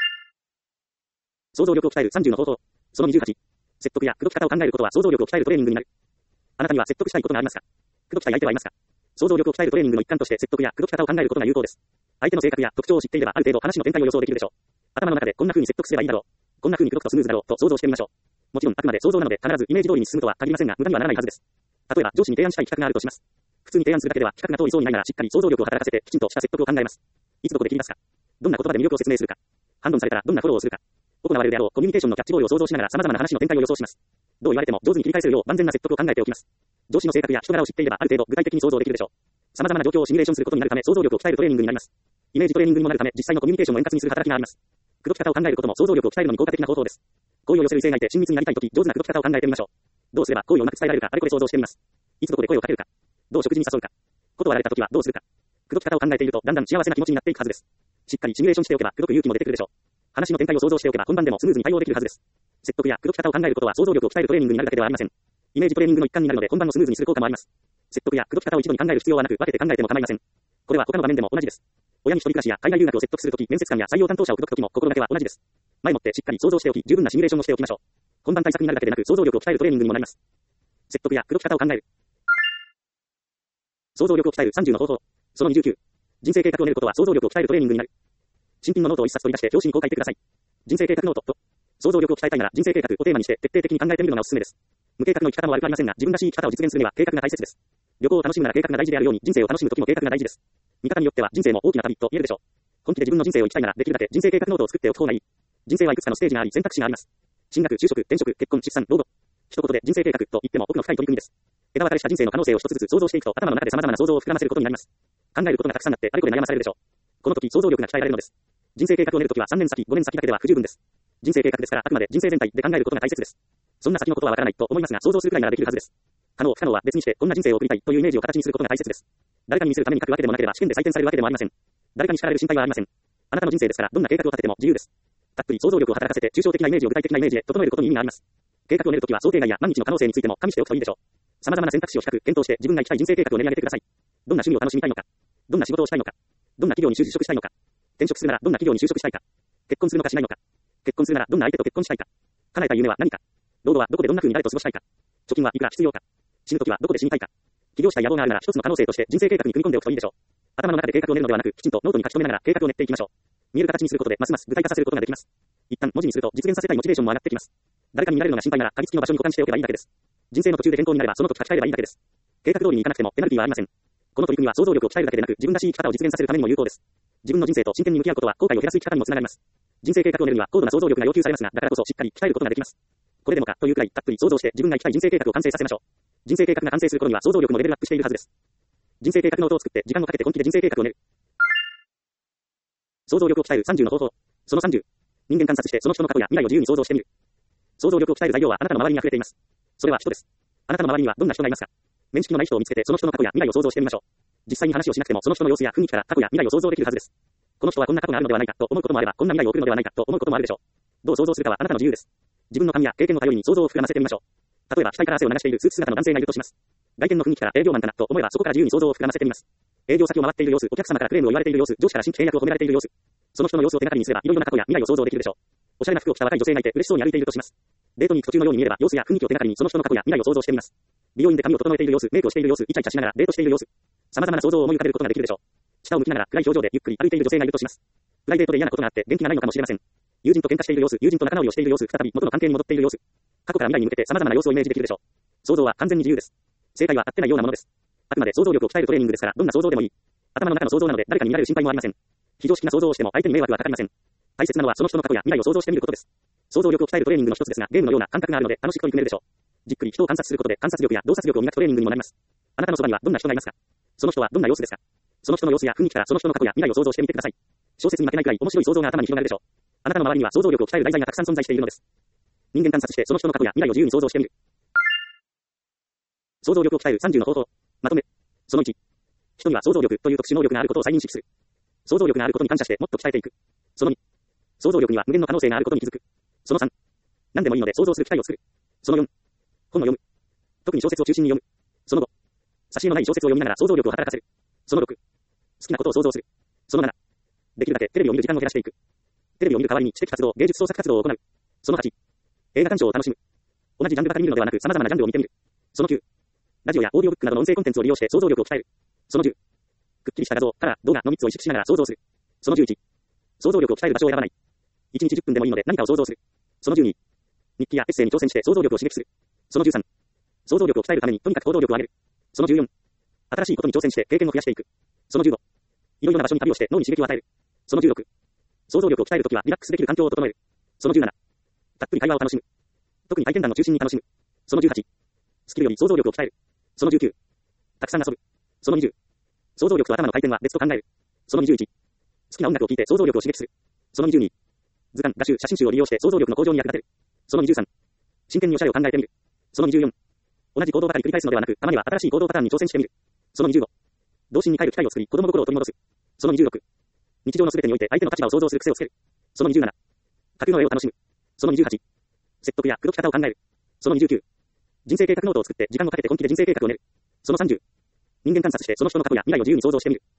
想像力を鍛える30の方法。その28。説得や口説き方を考えることは想像力を鍛えるトレーニングになる。あなたには説得したいことがありますか？口説きたい相手はいますか？想像力を鍛えるトレーニングの一環として説得や口説き方を考えることが有効です。相手の性格や特徴を知っていればある程度話の展開を予想できるでしょう。頭の中でこんな風に説得すればいいだろう。こんな風に口説くとスムーズだろうと想像してみましょう。もちろんあくまで想像なので必ずイメージ通りに進むとは限りませんが無駄にはならないはずです。例えば上司に提案したい企画があるとします。普通に提案するだけでは企画が通りそうにないならしっかり想像力を働かせてきちんとした説得を考えます。いつどこで切り出すか。どんな言葉で魅力を説明するか。反論されたらどんなフォローをするか。行われるであろうコミュニケーションのキャッチボールを想像しながら様々な話の展開を予想します。どう言われても上手に切り返せるよう万全な説得を考えておきます。上司の性格や人柄を知っていればある程度具体的に想像できるでしょう。様々な状況をシミュレーションすることになるため想像力を鍛えるトレーニングになります。イメージトレーニングにもなるため実際のコミュニケーションを円滑にする働きがあります。口説き方を考えることも想像力を鍛えるのに効果的な方法です。好意を寄せる異性がいて親密になりたいとき上手な口説き方を考えてみましょう。どうすれば好意をうまく伝えられるかあれこれ想像してみます。いつどこで声をかけるか。どう食事に誘うか。断られたときはどうするか。口説き方を考えているとだんだん幸せな気持ちになっていくはずです。しっかりシミュレーションしておけば口説く勇気も出てくるでしょう。話の展開を想像しておけば本番でもスムーズに対応できるはずです。説得や口説き方を考えることは想像力を鍛えるトレーニングになるだけではありません。イメージトレーニングの一環になるので本番をスムーズにする効果もあります。説得や口説き方を一度に考える必要はなく分けて考えても構いません。これは他の場面でも同じです。親に一人暮らしや海外留学を説得するとき、面接官や採用担当者を口説くときも心がけは同じです。前もってしっかり想像しておき、十分なシミュレーションをしておきましょう。本番対策になるだけでなく想像力を鍛えるトレーニングにもなります。説得や口説き方を考える。想像力を鍛える30の方法。その29。人生計画を練ることは想像力を鍛えるトレーニングになる。新品のノートを一冊取り出して表紙にこう書いてください。人生計画ノートと。想像力を鍛えたいなら人生計画をテーマにして徹底的に考えてみるのがおすすめです。無計画の生き方も悪くありませんが、自分らしい生き方を実現するには計画が大切です。旅行を楽しむなら計画が大事であるように、人生を楽しむときも計画が大事です。見方によっては人生も大きな旅と言えるでしょう。本気で自分の人生を生きたいならできるだけ人生計画ノートを作っておく方がいい。人生はいくつかのステージがあり選択肢があります。進学、就職、転職、結婚、出産、老後。一言で人生計画と言っても奥の深い取り組みです。枝分かれした人生の可能性を一つずつ想像していくと頭の中で様々な想像を膨らませることになります。考えることがたくさんあってあれこれ悩まされるでしょう。この時想像力が鍛えられるのです。人生計画を練るときは3年先、5年先だけでは不十分です。人生計画ですからあくまで人生全体で考えることが大切です。そんな先のことはわからないと思いますが想像するくらいならできるはずです。可能不可能は別にしてこんな人生を送りたいというイメージを形にすることが大切です。誰かに見せるために書くわけでもなければ試験で採点されるわけでもありません。誰かに叱られる心配はありません。あなたの人生ですからどんな計画を立てても自由です。たっぷり想像力を働かせて抽象的なイメージを具体的なイメージへ整えることに意味があります。計画を練るときは想定外や万一の可能性についても加味しておくといいでしょう。様々な選択肢を比較、検討して自分が生きたい人生計画を練り上げてください。どんな趣味を楽しみたいのか。どんな仕事をしたいのか。どんな企業に就職したいのか。転職するならどんな企業に就職したいか。結婚するのかしないのか。結婚するならどんな相手と結婚したいか。叶えたい夢は何か。老後はどこでどんな風に誰と過ごしたいか。貯金はいくら必要か。死ぬときはどこで死にたいか。起業したい野望があるなら一つの可能性として人生計画に組み込んでおくといいでしょう。頭の中で計画を練るのではなく、きちんとノートに書き留めながら計画を練っていきましょう。見える形にすることでますます具体化させることができます。一旦文字にすると実現させたいモチベーションも上がってきます。誰かに見られるのが心配なら鍵付きの場所に保管しておけばいいだけです。人生の途中で変更になればその時書き換えればいいだけです。計画通りにいかなくてもペナルティはありません。この取り組みは想像力を鍛えるだけでなく自分らしい生き方を実現させるためにも有効です。自分の人生と真剣に向き合うことは後悔を減らす生き方にもつながります。人生計画を練るには高度な想像力が要求されますが、だからこそしっかり鍛えることができます。これでもかというくらいたっぷり想像して自分が生きたい人生計画を完成させましょう。人生計画が完成する頃には想像力もレベルアップしているはずです。人生計画ノートを作って時間をかけて本気で人生計画を練る。想像力を鍛える30の方法。その30。人間観察してその人の過去や未来を自由に想像してみる。想像力を鍛える材料はあなたの周りに溢れています。それは人です。あなたの周りにはどんな人がいますか？面識のない人を見つけてその人の過去や未来を想像してみましょう。実際に話をしなくてもその人の様子や雰囲気から過去や未来を想像できるはずです。この人はこんな過去があるのではないかと思うこともあれば、こんな未来を送るのではないかと思うこともあるでしょう。どう想像するかはあなたの自由です。自分の勘や経験を頼りに想像を膨らませてみましょう。例えば額から汗を流しているスーツ姿の男性がいるとします。外見の雰囲気から営業マンかなと思えばそこから自由に想像を膨らませてみます。営業先を回っている様子、お客様からクレームを言われている様子、上司から新規契約を褒められている様子。その人の様子を手がかりにすればいろいろな過去や未来を想像できるでしょう。おしゃれな服を着た若い女性がいて嬉しそうに歩いているとします。デートに行く途中のように見えれば様子や雰囲気を手がかりにその人の過去や未来を想像してみます。美容院で髪を整えている様子、メイクをしている様子、イチャイチャしながらデートしている様子。様々な想像を思い浮かべることができるでしょう。下を向きながら暗い表情でゆっくり歩いている女性がいるとします。プライベートで嫌なことがあって元気がないのかもしれません。友人と喧嘩している様子、友人と仲直りをしている様子、再び元の関係に戻っている様子。過去から未来に向けて様々な様子をイメージできるでしょう。想像は完全に自由です。正解は合ってないようなものです。あくまで想像力を鍛えるトレーニングですから、どんな想像でもいい。頭の中の想像なので誰かに見られる心配もありません。非常識な想像をしても相手に迷惑はかかりません。大切なのはその人の過去や未来を想像してみることです。想像力を鍛えるトレーニングの一つですが、ゲームのような感覚があるので楽しく取り組めるでしょう。じっくり人を観察することで観察力や洞察力を磨くトレーニングにもなります。あなたのそばにはどんな人がいますか？その人はどんな様子ですか？その人の様子や雰囲気からその人の過去や未来を想像してみてください。小説に負けないくらい面白い想像が頭に広がるでしょう。あなたの周りには想像力を鍛える題材がたくさん存在しているのです。人間観察してその人の過去や未来を自由に想像してみる。想像力を鍛える30の方法。まとめ。その1。人には想像力という特殊能力があることを再認識する。想像力があることに感謝してもっと鍛えていく。その2。 想像力には無限の可能性があることに気づく。その3、何でもいいので想像する機会を作る。その4、本を読む。特に小説を中心に読む。その5、挿絵のない小説を読みながら想像力を働かせる。その6、好きなことを想像する。その7、できるだけテレビを見る時間を減らしていく。テレビを見る代わりに知的活動、芸術創作活動を行う。その8、映画鑑賞を楽しむ。同じジャンルばかり見るのではなく様々なジャンルを見てみる。その9、ラジオやオーディオブックなどの音声コンテンツを利用して想像力を鍛える。その10、くっきりした画像、カラー、動画の3つを意識しながら想像する。その11、想像力を鍛える場所を選ばない。1日10分でもいいので何かを想像する。その12、日記やエッセイに挑戦して想像力を刺激する。その13、想像力を鍛えるためにとにかく行動力を上げる。その14、新しいことに挑戦して経験を増やしていく。その15、いろいろな場所に旅をして脳に刺激を与える。その16、想像力を鍛えるときはリラックスできる環境を整える。その17、たっぷり会話を楽しむ。特に体験談の中心に楽しむ。その18、スキルより想像力を鍛える。その19、たくさん遊ぶ。その20、想像力と頭の回転は別と考える。その21、好きな音楽を聴いて想像力を刺激する。その22、図鑑、画集、写真集を利用して想像力の向上に役立てる。その23、真剣におしゃれを考えてみる。その24、同じ行動ばかり繰り返すのではなく、たまには新しい行動パターンに挑戦してみる。その25、童心に帰る機会を作り、子供心を取り戻す。その26、日常のすべてにおいて相手の立場を想像する癖をつける。その27、架空の絵を楽しむ。その28、説得や口説き方を考える。その29、人生計画ノートを作って時間をかけて本気で人生計画を練る。その30、人間観察してその人の過去や未来を自由に想像してみる。